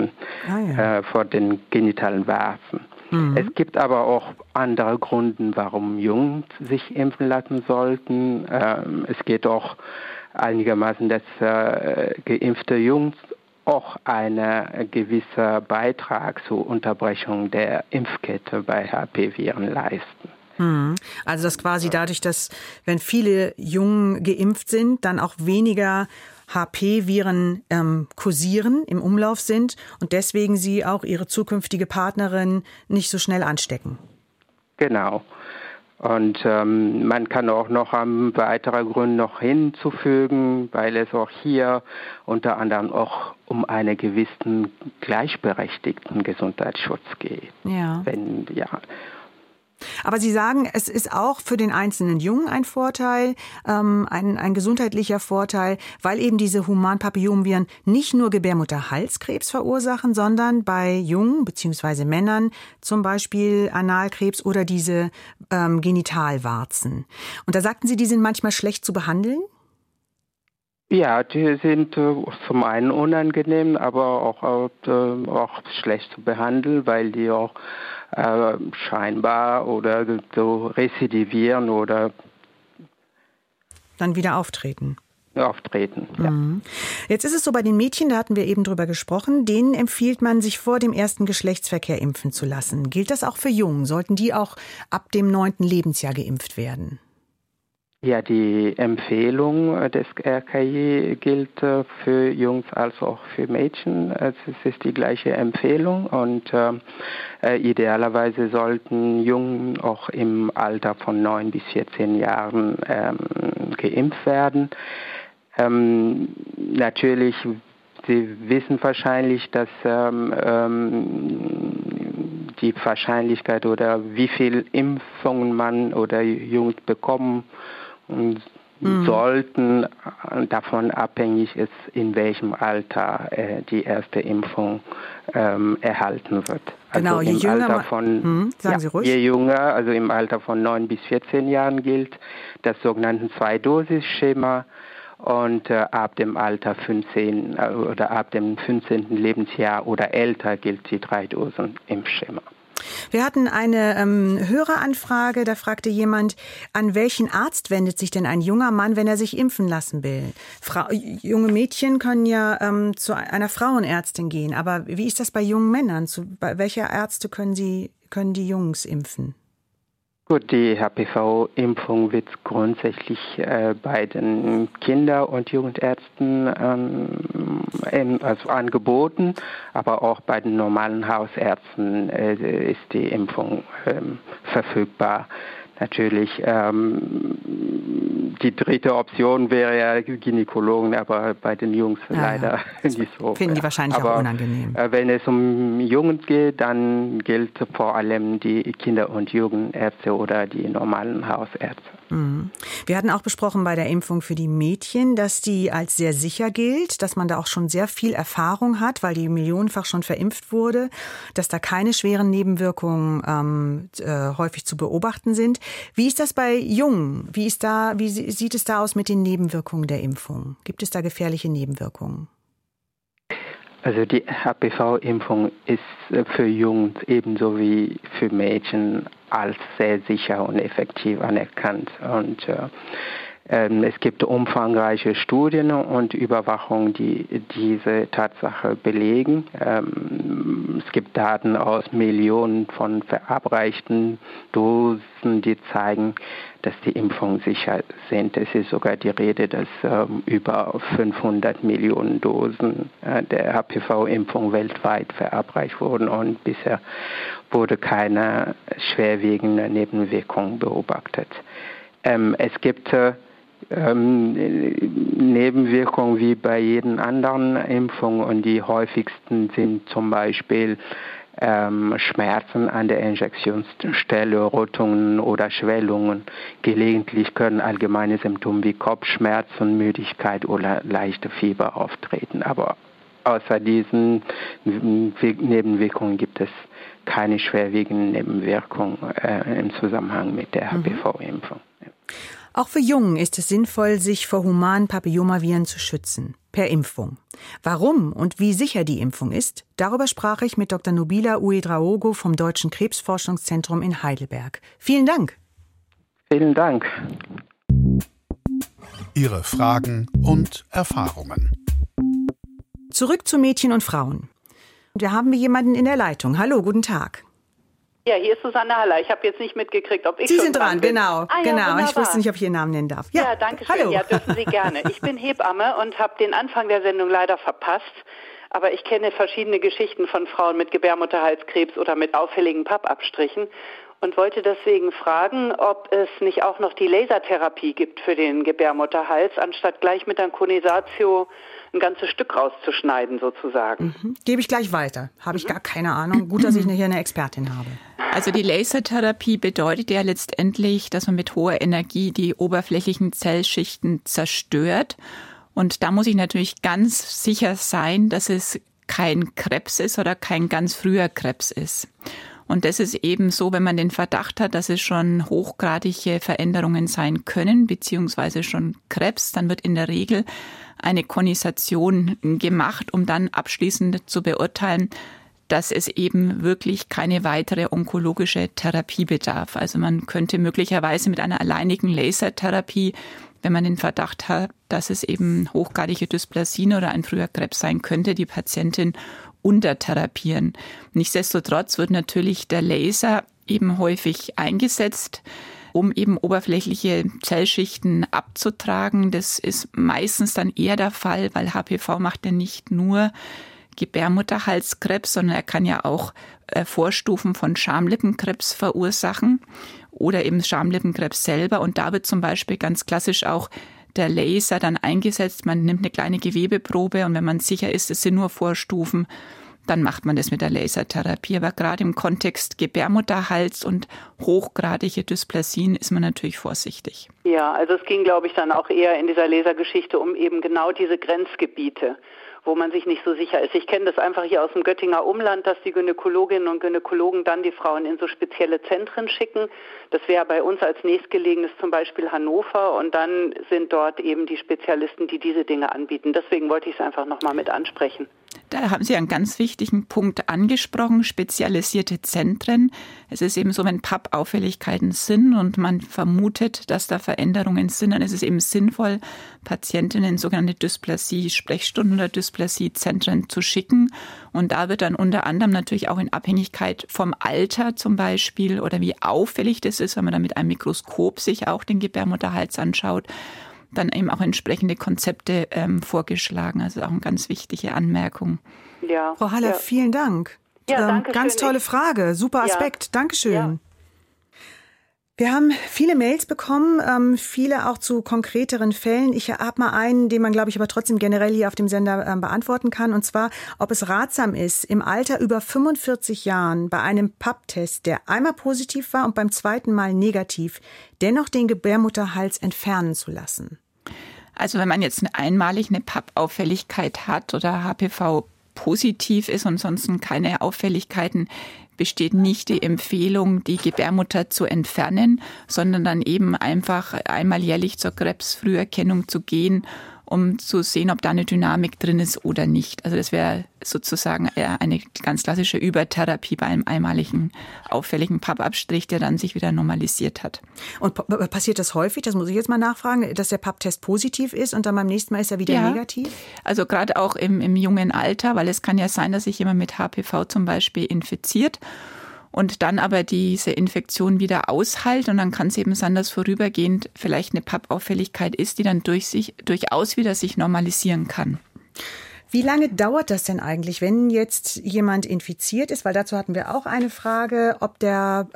vor den genitalen Warzen. Es gibt aber auch andere Gründe, warum Jungen sich impfen lassen sollten. Es geht auch einigermaßen, dass geimpfte Jungs auch einen gewissen Beitrag zur Unterbrechung der Impfkette bei HPV-Viren leisten. Also das quasi dadurch, dass wenn viele Jungen geimpft sind, dann auch weniger HP-Viren kursieren, im Umlauf sind und deswegen sie auch ihre zukünftige Partnerin nicht so schnell anstecken. Genau. Und man kann auch noch weitere Gründe noch hinzufügen, weil es auch hier unter anderem auch um einen gewissen gleichberechtigten Gesundheitsschutz geht. Ja. Aber Sie sagen, es ist auch für den einzelnen Jungen ein Vorteil, ein gesundheitlicher Vorteil, weil eben diese Humanpapillomaviren nicht nur Gebärmutterhalskrebs verursachen, sondern bei Jungen bzw. Männern zum Beispiel Analkrebs oder diese Genitalwarzen. Und da sagten Sie, die sind manchmal schlecht zu behandeln? Ja, die sind zum einen unangenehm, aber auch schlecht zu behandeln, weil die auch scheinbar oder so rezidivieren oder dann wieder auftreten. Ja. Jetzt ist es so, bei den Mädchen, da hatten wir eben drüber gesprochen, denen empfiehlt man, sich vor dem ersten Geschlechtsverkehr impfen zu lassen. Gilt das auch für Jungen? Sollten die auch ab dem 9. Lebensjahr geimpft werden? Ja, die Empfehlung des RKI gilt für Jungs als auch für Mädchen. Es ist die gleiche Empfehlung und idealerweise sollten Jungen auch im Alter von 9 bis 14 Jahren geimpft werden. Natürlich, Sie wissen wahrscheinlich, dass die Wahrscheinlichkeit oder wie viel Impfungen man oder Jungs bekommen sollten, davon abhängig ist, in welchem Alter die erste Impfung erhalten wird. Genau, also je jünger Alter von, sagen Sie ruhig. Je jünger, also im Alter von 9 bis 14 Jahren gilt das sogenannte Zwei-Dosis-Schema. Und ab dem Alter 15 oder ab dem 15. Lebensjahr oder älter gilt die 3-Dosen-Impfschema. Wir hatten eine Höreranfrage, da fragte jemand, an welchen Arzt wendet sich denn ein junger Mann, wenn er sich impfen lassen will? Junge Mädchen können ja zu einer Frauenärztin gehen, aber wie ist das bei jungen Männern? Bei welcher Ärzte können die Jungs impfen? Gut, die HPV-Impfung wird grundsätzlich bei den Kinder- und Jugendärzten also angeboten, aber auch bei den normalen Hausärzten ist die Impfung verfügbar. Natürlich, die dritte Option wäre ja Gynäkologen, aber bei den Jungs leider nicht so. Finden die wahrscheinlich auch unangenehm. Wenn es um Jugend geht, dann gilt vor allem die Kinder- und Jugendärzte oder die normalen Hausärzte. Wir hatten auch besprochen bei der Impfung für die Mädchen, dass die als sehr sicher gilt, dass man da auch schon sehr viel Erfahrung hat, weil die millionenfach schon verimpft wurde, dass da keine schweren Nebenwirkungen häufig zu beobachten sind. Wie ist das bei Jungen? Wie sieht es da aus mit den Nebenwirkungen der Impfung? Gibt es da gefährliche Nebenwirkungen? Also die HPV-Impfung ist für Jungs ebenso wie für Mädchen als sehr sicher und effektiv anerkannt. Und es gibt umfangreiche Studien und Überwachungen, die diese Tatsache belegen. Es gibt Daten aus Millionen von verabreichten Dosen, die zeigen, dass die Impfungen sicher sind. Es ist sogar die Rede, dass über 500 Millionen Dosen der HPV-Impfung weltweit verabreicht wurden und bisher wurde keine schwerwiegende Nebenwirkung beobachtet. Es gibt Nebenwirkungen wie bei jeden anderen Impfung und die häufigsten sind zum Beispiel Schmerzen an der Injektionsstelle, Rötungen oder Schwellungen. Gelegentlich können allgemeine Symptome wie Kopfschmerzen, Müdigkeit oder leichte Fieber auftreten. Aber außer diesen Nebenwirkungen gibt es keine schwerwiegenden Nebenwirkungen im Zusammenhang mit der HPV-Impfung. Auch für Jungen ist es sinnvoll, sich vor humanen Papillomaviren zu schützen, per Impfung. Warum und wie sicher die Impfung ist, darüber sprach ich mit Dr. Nobila Ouedraogo vom Deutschen Krebsforschungszentrum in Heidelberg. Vielen Dank. Vielen Dank. Ihre Fragen und Erfahrungen. Zurück zu Mädchen und Frauen. Wir haben jemanden in der Leitung. Hallo, guten Tag. Ja, hier ist Susanne Haller. Ich habe jetzt nicht mitgekriegt, ob ich Sie schon sind dran, genau. Ja, ich wusste nicht, ob ich Ihren Namen nennen darf. Ja, danke schön. Hallo. Ja, dürfen Sie gerne. Ich bin Hebamme und habe den Anfang der Sendung leider verpasst. Aber ich kenne verschiedene Geschichten von Frauen mit Gebärmutterhalskrebs oder mit auffälligen Pappabstrichen und wollte deswegen fragen, ob es nicht auch noch die Lasertherapie gibt für den Gebärmutterhals, anstatt gleich mit der Conisatio ein ganzes Stück rauszuschneiden sozusagen. Gebe ich gleich weiter. Habe ich gar keine Ahnung. Gut, dass ich hier eine Expertin habe. Also die Lasertherapie bedeutet ja letztendlich, dass man mit hoher Energie die oberflächlichen Zellschichten zerstört. Und da muss ich natürlich ganz sicher sein, dass es kein Krebs ist oder kein ganz früher Krebs ist. Und das ist eben so, wenn man den Verdacht hat, dass es schon hochgradige Veränderungen sein können, beziehungsweise schon Krebs, dann wird in der Regel eine Konisation gemacht, um dann abschließend zu beurteilen, dass es eben wirklich keine weitere onkologische Therapie bedarf. Also man könnte möglicherweise mit einer alleinigen Lasertherapie, wenn man den Verdacht hat, dass es eben hochgradige Dysplasien oder ein früher Krebs sein könnte, die Patientin untertherapieren. Nichtsdestotrotz wird natürlich der Laser eben häufig eingesetzt, um eben oberflächliche Zellschichten abzutragen. Das ist meistens dann eher der Fall, weil HPV macht ja nicht nur Gebärmutterhalskrebs, sondern er kann ja auch Vorstufen von Schamlippenkrebs verursachen. oder eben Schamlippenkrebs selber. Und da wird zum Beispiel ganz klassisch auch der Laser dann eingesetzt. Man nimmt eine kleine Gewebeprobe und wenn man sicher ist, es sind nur Vorstufen, dann macht man das mit der Lasertherapie. Aber gerade im Kontext Gebärmutterhals und hochgradige Dysplasien ist man natürlich vorsichtig. Ja, also es ging, glaube ich, dann auch eher in dieser Lasergeschichte um eben genau diese Grenzgebiete, wo man sich nicht so sicher ist. Ich kenne das einfach hier aus dem Göttinger Umland, dass die Gynäkologinnen und Gynäkologen dann die Frauen in so spezielle Zentren schicken. Das wäre bei uns als nächstgelegenes zum Beispiel Hannover und dann sind dort eben die Spezialisten, die diese Dinge anbieten. Deswegen wollte ich es einfach nochmal mit ansprechen. Da haben Sie einen ganz wichtigen Punkt angesprochen, spezialisierte Zentren. Es ist eben so, wenn Pappauffälligkeiten sind und man vermutet, dass da Veränderungen sind, dann ist es eben sinnvoll, Patientinnen in sogenannte Dysplasie-Sprechstunden oder Dysplasiezentren zu schicken. Und da wird dann unter anderem natürlich auch in Abhängigkeit vom Alter zum Beispiel oder wie auffällig das ist, wenn man dann mit einem Mikroskop sich auch den Gebärmutterhals anschaut, dann eben auch entsprechende Konzepte vorgeschlagen. Also auch eine ganz wichtige Anmerkung. Ja. Frau Haller, vielen Dank. Ja, danke ganz schön. tolle Frage, super Aspekt. Ja. Dankeschön. Ja. Wir haben viele Mails bekommen, viele auch zu konkreteren Fällen. Ich habe mal einen, den man, glaube ich, aber trotzdem generell hier auf dem Sender beantworten kann. Und zwar, ob es ratsam ist, im Alter über 45 Jahren bei einem Papptest, der einmal positiv war und beim zweiten Mal negativ, dennoch den Gebärmutterhals entfernen zu lassen. Also wenn man jetzt einmalig eine Pappauffälligkeit hat oder HPV positiv ist und sonst keine Auffälligkeiten, besteht nicht die Empfehlung, die Gebärmutter zu entfernen, sondern dann eben einfach einmal jährlich zur Krebsfrüherkennung zu gehen, um zu sehen, ob da eine Dynamik drin ist oder nicht. Also das wäre sozusagen eine ganz klassische Übertherapie bei einem einmaligen auffälligen Pappabstrich, der dann sich wieder normalisiert hat. Und passiert das häufig, das muss ich jetzt mal nachfragen, dass der Papptest positiv ist und dann beim nächsten Mal ist er wieder negativ? Also gerade auch im jungen Alter, weil es kann ja sein, dass sich jemand mit HPV zum Beispiel infiziert und dann aber diese Infektion wieder ausheilt und dann kann es eben sein, dass vorübergehend vielleicht eine Pappauffälligkeit ist, die dann durchaus wieder sich normalisieren kann. Wie lange dauert das denn eigentlich, wenn jetzt jemand infiziert ist? Weil dazu hatten wir auch eine Frage, ob der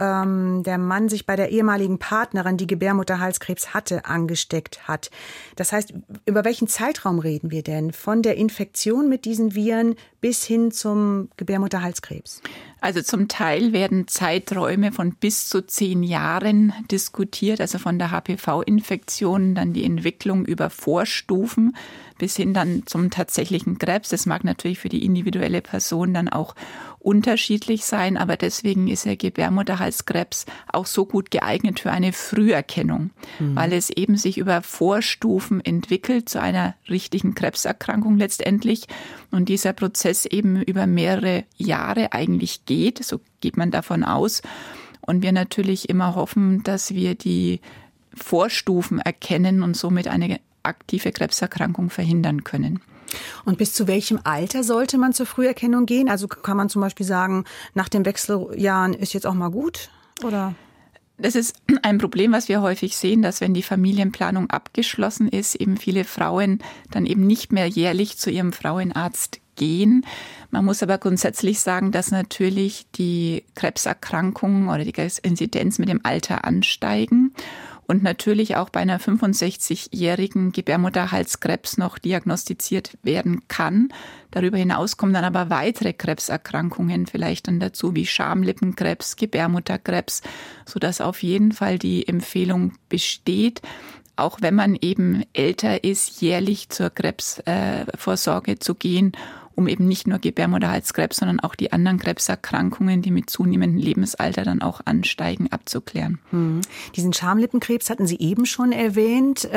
Mann sich bei der ehemaligen Partnerin, die Gebärmutterhalskrebs hatte, angesteckt hat. Das heißt, über welchen Zeitraum reden wir denn? Von der Infektion mit diesen Viren bis hin zum Gebärmutterhalskrebs? Also zum Teil werden Zeiträume von bis zu 10 Jahren diskutiert, also von der HPV-Infektion, dann die Entwicklung über Vorstufen bis hin dann zum tatsächlichen Krebs. Das mag natürlich für die individuelle Person dann auch unterschiedlich sein, aber deswegen ist der Gebärmutterhalskrebs auch so gut geeignet für eine Früherkennung, weil es eben sich über Vorstufen entwickelt zu einer richtigen Krebserkrankung letztendlich und dieser Prozess eben über mehrere Jahre eigentlich geht, so geht man davon aus und wir natürlich immer hoffen, dass wir die Vorstufen erkennen und somit eine aktive Krebserkrankung verhindern können. Und bis zu welchem Alter sollte man zur Früherkennung gehen? Also kann man zum Beispiel sagen, nach den Wechseljahren ist jetzt auch mal gut, oder? Das ist ein Problem, was wir häufig sehen, dass wenn die Familienplanung abgeschlossen ist, eben viele Frauen dann eben nicht mehr jährlich zu ihrem Frauenarzt gehen. Man muss aber grundsätzlich sagen, dass natürlich die Krebserkrankungen oder die Inzidenz mit dem Alter ansteigen. Und natürlich auch bei einer 65-jährigen Gebärmutterhalskrebs noch diagnostiziert werden kann. Darüber hinaus kommen dann aber weitere Krebserkrankungen vielleicht dann dazu, wie Schamlippenkrebs, Gebärmutterkrebs, sodass auf jeden Fall die Empfehlung besteht, auch wenn man eben älter ist, jährlich zur Krebsvorsorge zu gehen, um eben nicht nur Gebärmutterhalskrebs, sondern auch die anderen Krebserkrankungen, die mit zunehmendem Lebensalter dann auch ansteigen, abzuklären. Diesen Schamlippenkrebs hatten Sie eben schon erwähnt.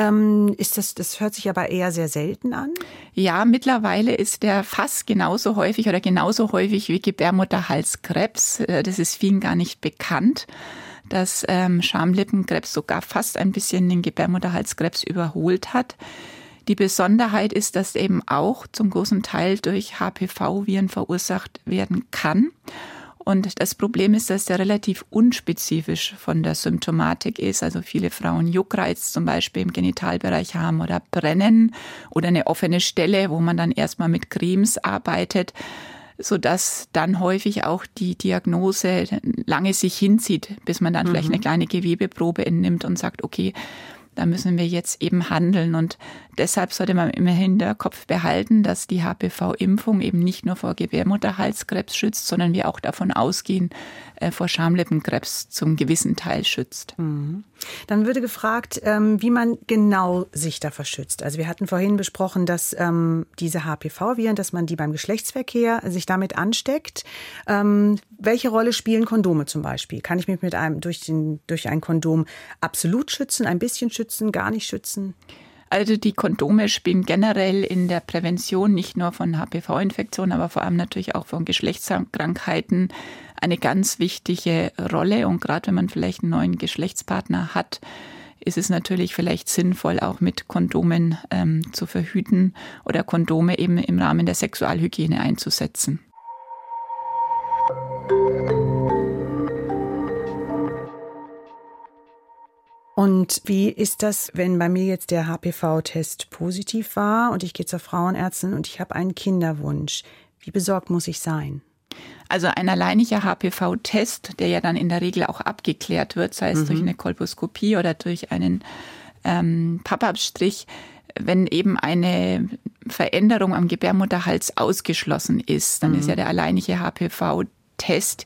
Das hört sich aber eher sehr selten an? Ja, mittlerweile ist der fast genauso häufig oder genauso häufig wie Gebärmutterhalskrebs. Das ist vielen gar nicht bekannt, dass Schamlippenkrebs sogar fast ein bisschen den Gebärmutterhalskrebs überholt hat. Die Besonderheit ist, dass eben auch zum großen Teil durch HPV-Viren verursacht werden kann. Und das Problem ist, dass der relativ unspezifisch von der Symptomatik ist. Also viele Frauen Juckreiz zum Beispiel im Genitalbereich haben oder Brennen oder eine offene Stelle, wo man dann erstmal mit Cremes arbeitet, sodass dann häufig auch die Diagnose lange sich hinzieht, bis man dann vielleicht eine kleine Gewebeprobe entnimmt und sagt, okay, da müssen wir jetzt eben handeln. Und deshalb sollte man immer im Hinterkopf behalten, dass die HPV-Impfung eben nicht nur vor Gebärmutterhalskrebs schützt, sondern wir auch davon ausgehen, vor Schamlippenkrebs zum gewissen Teil schützt. Dann würde gefragt, wie man genau sich davor schützt. Also wir hatten vorhin besprochen, dass diese HPV-Viren, dass man die beim Geschlechtsverkehr sich damit ansteckt. Welche Rolle spielen Kondome zum Beispiel? Kann ich mich durch ein Kondom absolut schützen, ein bisschen schützen, gar nicht schützen? Also die Kondome spielen generell in der Prävention nicht nur von HPV-Infektionen, aber vor allem natürlich auch von Geschlechtskrankheiten eine ganz wichtige Rolle. Und gerade wenn man vielleicht einen neuen Geschlechtspartner hat, ist es natürlich vielleicht sinnvoll, auch mit Kondomen zu verhüten oder Kondome eben im Rahmen der Sexualhygiene einzusetzen. Und wie ist das, wenn bei mir jetzt der HPV-Test positiv war und ich gehe zur Frauenärztin und ich habe einen Kinderwunsch? Wie besorgt muss ich sein? Also ein alleiniger HPV-Test, der ja dann in der Regel auch abgeklärt wird, sei es durch eine Kolposkopie oder durch einen Pappabstrich, wenn eben eine Veränderung am Gebärmutterhals ausgeschlossen ist, dann ist ja der alleinige HPV-Test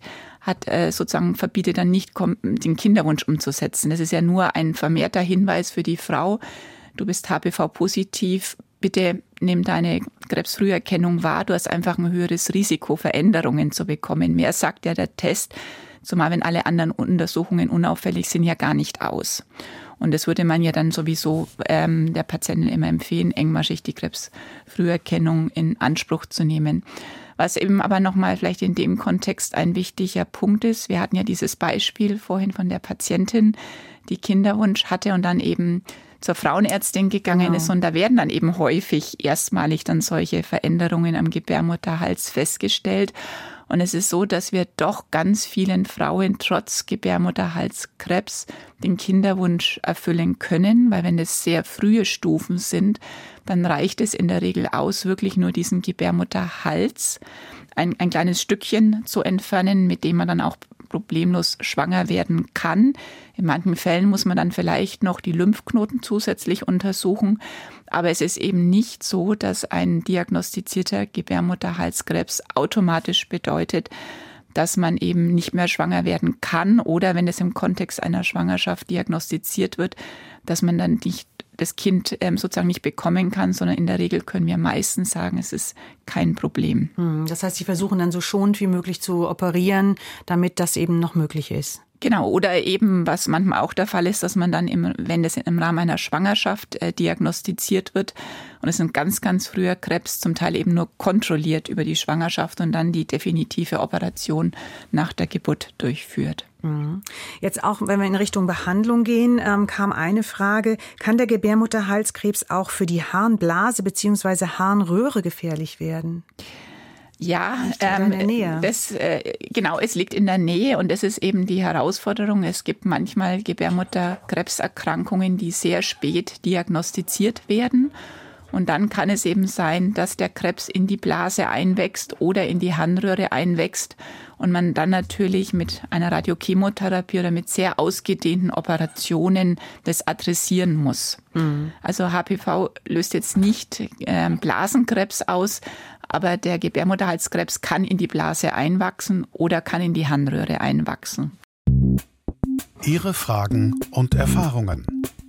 verbietet dann nicht, den Kinderwunsch umzusetzen. Das ist ja nur ein vermehrter Hinweis für die Frau. Du bist HPV-positiv, bitte nimm deine Krebsfrüherkennung wahr. Du hast einfach ein höheres Risiko, Veränderungen zu bekommen. Mehr sagt ja der Test, zumal wenn alle anderen Untersuchungen unauffällig sind, ja gar nicht aus. Und das würde man ja dann sowieso der Patientin immer empfehlen, engmaschig die Krebsfrüherkennung in Anspruch zu nehmen. Was eben aber nochmal vielleicht in dem Kontext ein wichtiger Punkt ist, wir hatten ja dieses Beispiel vorhin von der Patientin, die Kinderwunsch hatte und dann eben zur Frauenärztin gegangen ist. Und da werden dann eben häufig erstmalig dann solche Veränderungen am Gebärmutterhals festgestellt. Und es ist so, dass wir doch ganz vielen Frauen trotz Gebärmutterhalskrebs den Kinderwunsch erfüllen können, weil wenn es sehr frühe Stufen sind, dann reicht es in der Regel aus, wirklich nur diesen Gebärmutterhals ein kleines Stückchen zu entfernen, mit dem man dann auch problemlos schwanger werden kann. In manchen Fällen muss man dann vielleicht noch die Lymphknoten zusätzlich untersuchen. Aber es ist eben nicht so, dass ein diagnostizierter Gebärmutterhalskrebs automatisch bedeutet, dass man eben nicht mehr schwanger werden kann oder wenn es im Kontext einer Schwangerschaft diagnostiziert wird, dass man dann nicht das Kind sozusagen nicht bekommen kann, sondern in der Regel können wir meistens sagen, es ist kein Problem. Das heißt, Sie versuchen dann so schonend wie möglich zu operieren, damit das eben noch möglich ist. Genau, oder eben, was manchmal auch der Fall ist, dass man dann, wenn das im Rahmen einer Schwangerschaft diagnostiziert wird und es ist ein ganz, ganz früher Krebs, zum Teil eben nur kontrolliert über die Schwangerschaft und dann die definitive Operation nach der Geburt durchführt. Jetzt auch, wenn wir in Richtung Behandlung gehen, kam eine Frage, kann der Gebärmutterhalskrebs auch für die Harnblase bzw. Harnröhre gefährlich werden? Ja, in der Nähe. Genau, es liegt in der Nähe und das ist eben die Herausforderung. Es gibt manchmal Gebärmutterkrebserkrankungen, die sehr spät diagnostiziert werden. Und dann kann es eben sein, dass der Krebs in die Blase einwächst oder in die Harnröhre einwächst und man dann natürlich mit einer Radiochemotherapie oder mit sehr ausgedehnten Operationen das adressieren muss. Also HPV löst jetzt nicht Blasenkrebs aus, aber der Gebärmutterhalskrebs kann in die Blase einwachsen oder kann in die Harnröhre einwachsen. Ihre Fragen und Erfahrungen.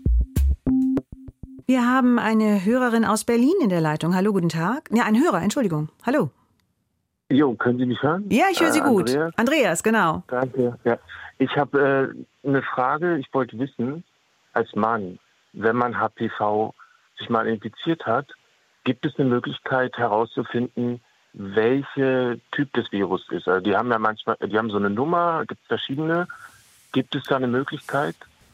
Wir haben eine Hörerin aus Berlin in der Leitung. Hallo, guten Tag. Ja, ein Hörer, Entschuldigung. Hallo. Jo, können Sie mich hören? Ja, ich höre Sie gut. Andreas, genau. Danke. Ja. Ich habe eine Frage. Ich wollte wissen, als Mann, wenn man HPV sich mal infiziert hat, gibt es eine Möglichkeit herauszufinden, welcher Typ des Virus ist? Also die haben ja manchmal, die haben so eine Nummer, gibt es verschiedene. Gibt es da eine Möglichkeit?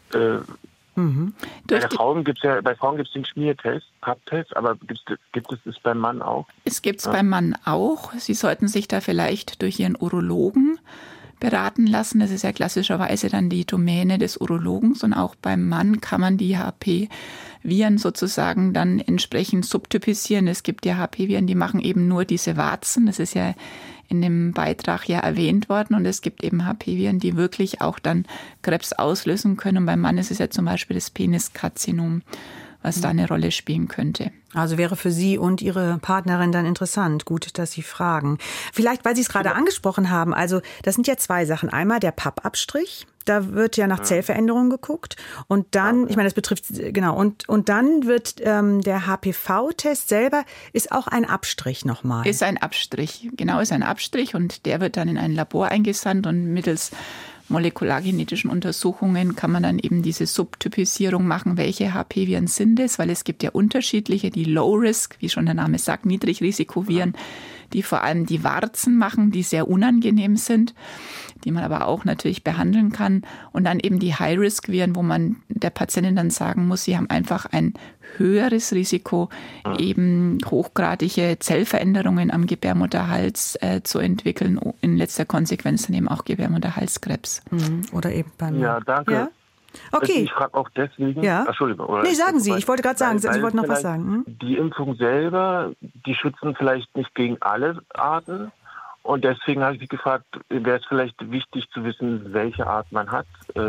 Bei Frauen gibt es den Schmiertest, Pap-Test, aber gibt es das beim Mann auch? Es gibt es beim Mann auch. Sie sollten sich da vielleicht durch Ihren Urologen beraten lassen. Das ist ja klassischerweise dann die Domäne des Urologens. Und auch beim Mann kann man die HP-Viren sozusagen dann entsprechend subtypisieren. Es gibt ja HP-Viren, die machen eben nur diese Warzen. Das ist ja in dem Beitrag ja erwähnt worden. Und es gibt eben HP-Viren, die wirklich auch dann Krebs auslösen können. Und beim Mann ist es ja zum Beispiel das Peniskarzinom, was da eine Rolle spielen könnte. Also wäre für Sie und Ihre Partnerin dann interessant. Gut, dass Sie fragen. Vielleicht, weil Sie es gerade angesprochen haben. Also das sind ja 2 Sachen. Einmal der Pappabstrich. Da wird ja nach Zellveränderungen geguckt. Und dann, ich meine, das betrifft, genau. Und dann wird der HPV-Test selber ist auch ein Abstrich nochmal. Ist ein Abstrich. Genau, ist ein Abstrich. Und der wird dann in ein Labor eingesandt und mittels molekulargenetischen Untersuchungen kann man dann eben diese Subtypisierung machen, welche HP-Viren sind es, weil es gibt ja unterschiedliche, die Low-Risk, wie schon der Name sagt, Niedrigrisikoviren, die vor allem die Warzen machen, die sehr unangenehm sind, die man aber auch natürlich behandeln kann. Und dann eben die High-Risk-Viren, wo man der Patientin dann sagen muss, sie haben einfach ein höheres Risiko, eben hochgradige Zellveränderungen am Gebärmutterhals zu entwickeln, in letzter Konsequenz dann eben auch Gebärmutterhalskrebs. Oder eben beim... Ja, danke. Ja? Okay. Ich frage auch deswegen... Ja. Entschuldigung. Oder nee, sagen Sie. Ich wollte gerade sagen, Sie wollten noch was sagen. Die Impfung selber, die schützen vielleicht nicht gegen alle Arten. Und deswegen habe ich mich gefragt, wäre es vielleicht wichtig zu wissen, welche Art man hat.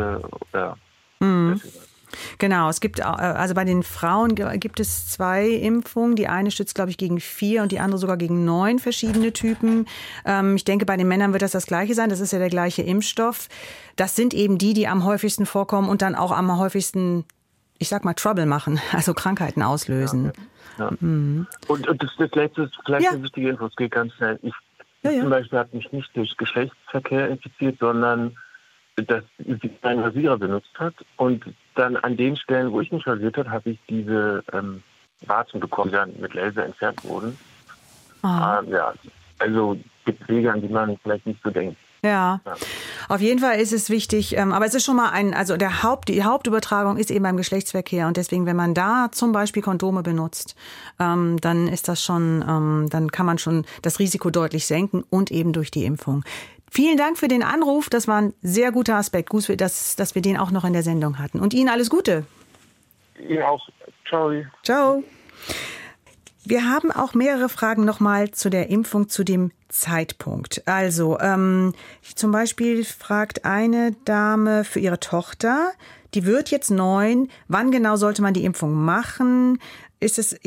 Genau, es gibt, also bei den Frauen gibt es 2 Impfungen. Die eine schützt, glaube ich, gegen 4 und die andere sogar gegen 9 verschiedene Typen. Ich denke, bei den Männern wird das Gleiche sein. Das ist ja der gleiche Impfstoff. Das sind eben die am häufigsten vorkommen und dann auch am häufigsten, ich sag mal, Trouble machen, also Krankheiten auslösen. Ja. Und das Letzte ist vielleicht eine wichtige Info, es geht ganz schnell. Ich zum Beispiel habe mich nicht durch Geschlechtsverkehr infiziert, sondern dass sie einen Rasierer benutzt hat. Und dann an den Stellen, wo ich mich rasiert habe, habe ich diese Warzen bekommen, die dann mit Laser entfernt wurden. Also gibt Wege, an die man vielleicht nicht so denkt. Ja, auf jeden Fall ist es wichtig, aber es ist schon mal die Hauptübertragung ist eben beim Geschlechtsverkehr und deswegen, wenn man da zum Beispiel Kondome benutzt, dann ist das schon, dann kann man schon das Risiko deutlich senken und eben durch die Impfung. Vielen Dank für den Anruf, das war ein sehr guter Aspekt, gut, dass wir den auch noch in der Sendung hatten. Und Ihnen alles Gute. Ihnen auch. Ciao. Ciao. Wir haben auch mehrere Fragen nochmal zu der Impfung, zu dem Zeitpunkt. Also zum Beispiel fragt eine Dame für ihre Tochter, die wird jetzt 9, wann genau sollte man die Impfung machen? Ist es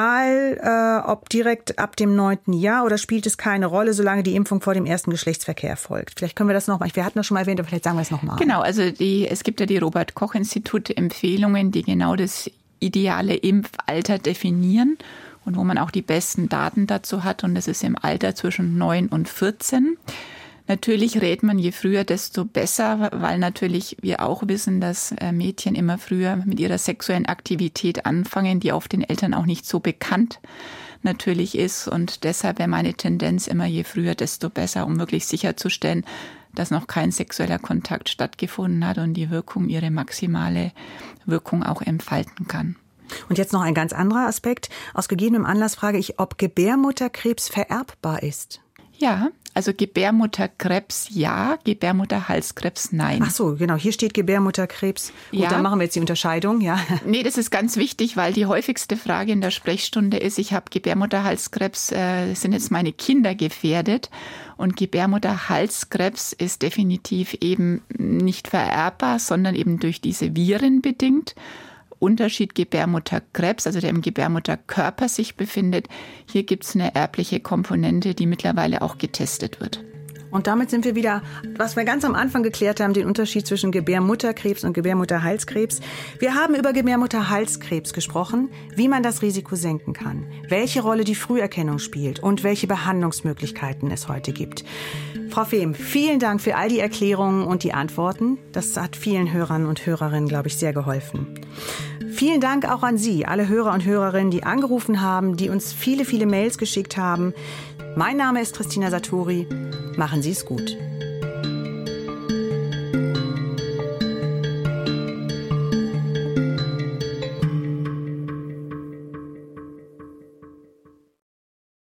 egal, ob direkt ab dem 9. Jahr oder spielt es keine Rolle, solange die Impfung vor dem ersten Geschlechtsverkehr erfolgt? Vielleicht können wir das nochmal, wir hatten das schon mal erwähnt, aber vielleicht sagen wir es nochmal. Genau, also es gibt ja die Robert-Koch-Institut-Empfehlungen, die genau das ideale Impfalter definieren und wo man auch die besten Daten dazu hat. Und das ist im Alter zwischen 9 und 14. Natürlich rät man, je früher, desto besser, weil natürlich wir auch wissen, dass Mädchen immer früher mit ihrer sexuellen Aktivität anfangen, die auf den Eltern auch nicht so bekannt natürlich ist. Und deshalb wäre meine Tendenz immer, je früher, desto besser, um wirklich sicherzustellen, dass noch kein sexueller Kontakt stattgefunden hat und die Wirkung ihre maximale Wirkung auch entfalten kann. Und jetzt noch ein ganz anderer Aspekt. Aus gegebenem Anlass frage ich, ob Gebärmutterkrebs vererbbar ist. Ja, also Gebärmutterkrebs ja, Gebärmutterhalskrebs nein. Ach so, genau, hier steht Gebärmutterkrebs. Gut, ja. Dann machen wir jetzt die Unterscheidung, ja. Nee, das ist ganz wichtig, weil die häufigste Frage in der Sprechstunde ist, ich habe Gebärmutterhalskrebs, sind jetzt meine Kinder gefährdet? Und Gebärmutterhalskrebs ist definitiv eben nicht vererbbar, sondern eben durch diese Viren bedingt. Unterschied Gebärmutterkrebs, also der im Gebärmutterkörper sich befindet. Hier gibt es eine erbliche Komponente, die mittlerweile auch getestet wird. Und damit sind wir wieder, was wir ganz am Anfang geklärt haben, den Unterschied zwischen Gebärmutterkrebs und Gebärmutterhalskrebs. Wir haben über Gebärmutterhalskrebs gesprochen, wie man das Risiko senken kann, welche Rolle die Früherkennung spielt und welche Behandlungsmöglichkeiten es heute gibt. Frau Fehm, vielen Dank für all die Erklärungen und die Antworten. Das hat vielen Hörern und Hörerinnen, glaube ich, sehr geholfen. Vielen Dank auch an Sie, alle Hörer und Hörerinnen, die angerufen haben, die uns viele, viele Mails geschickt haben. Mein Name ist Christina Satori. Machen Sie es gut.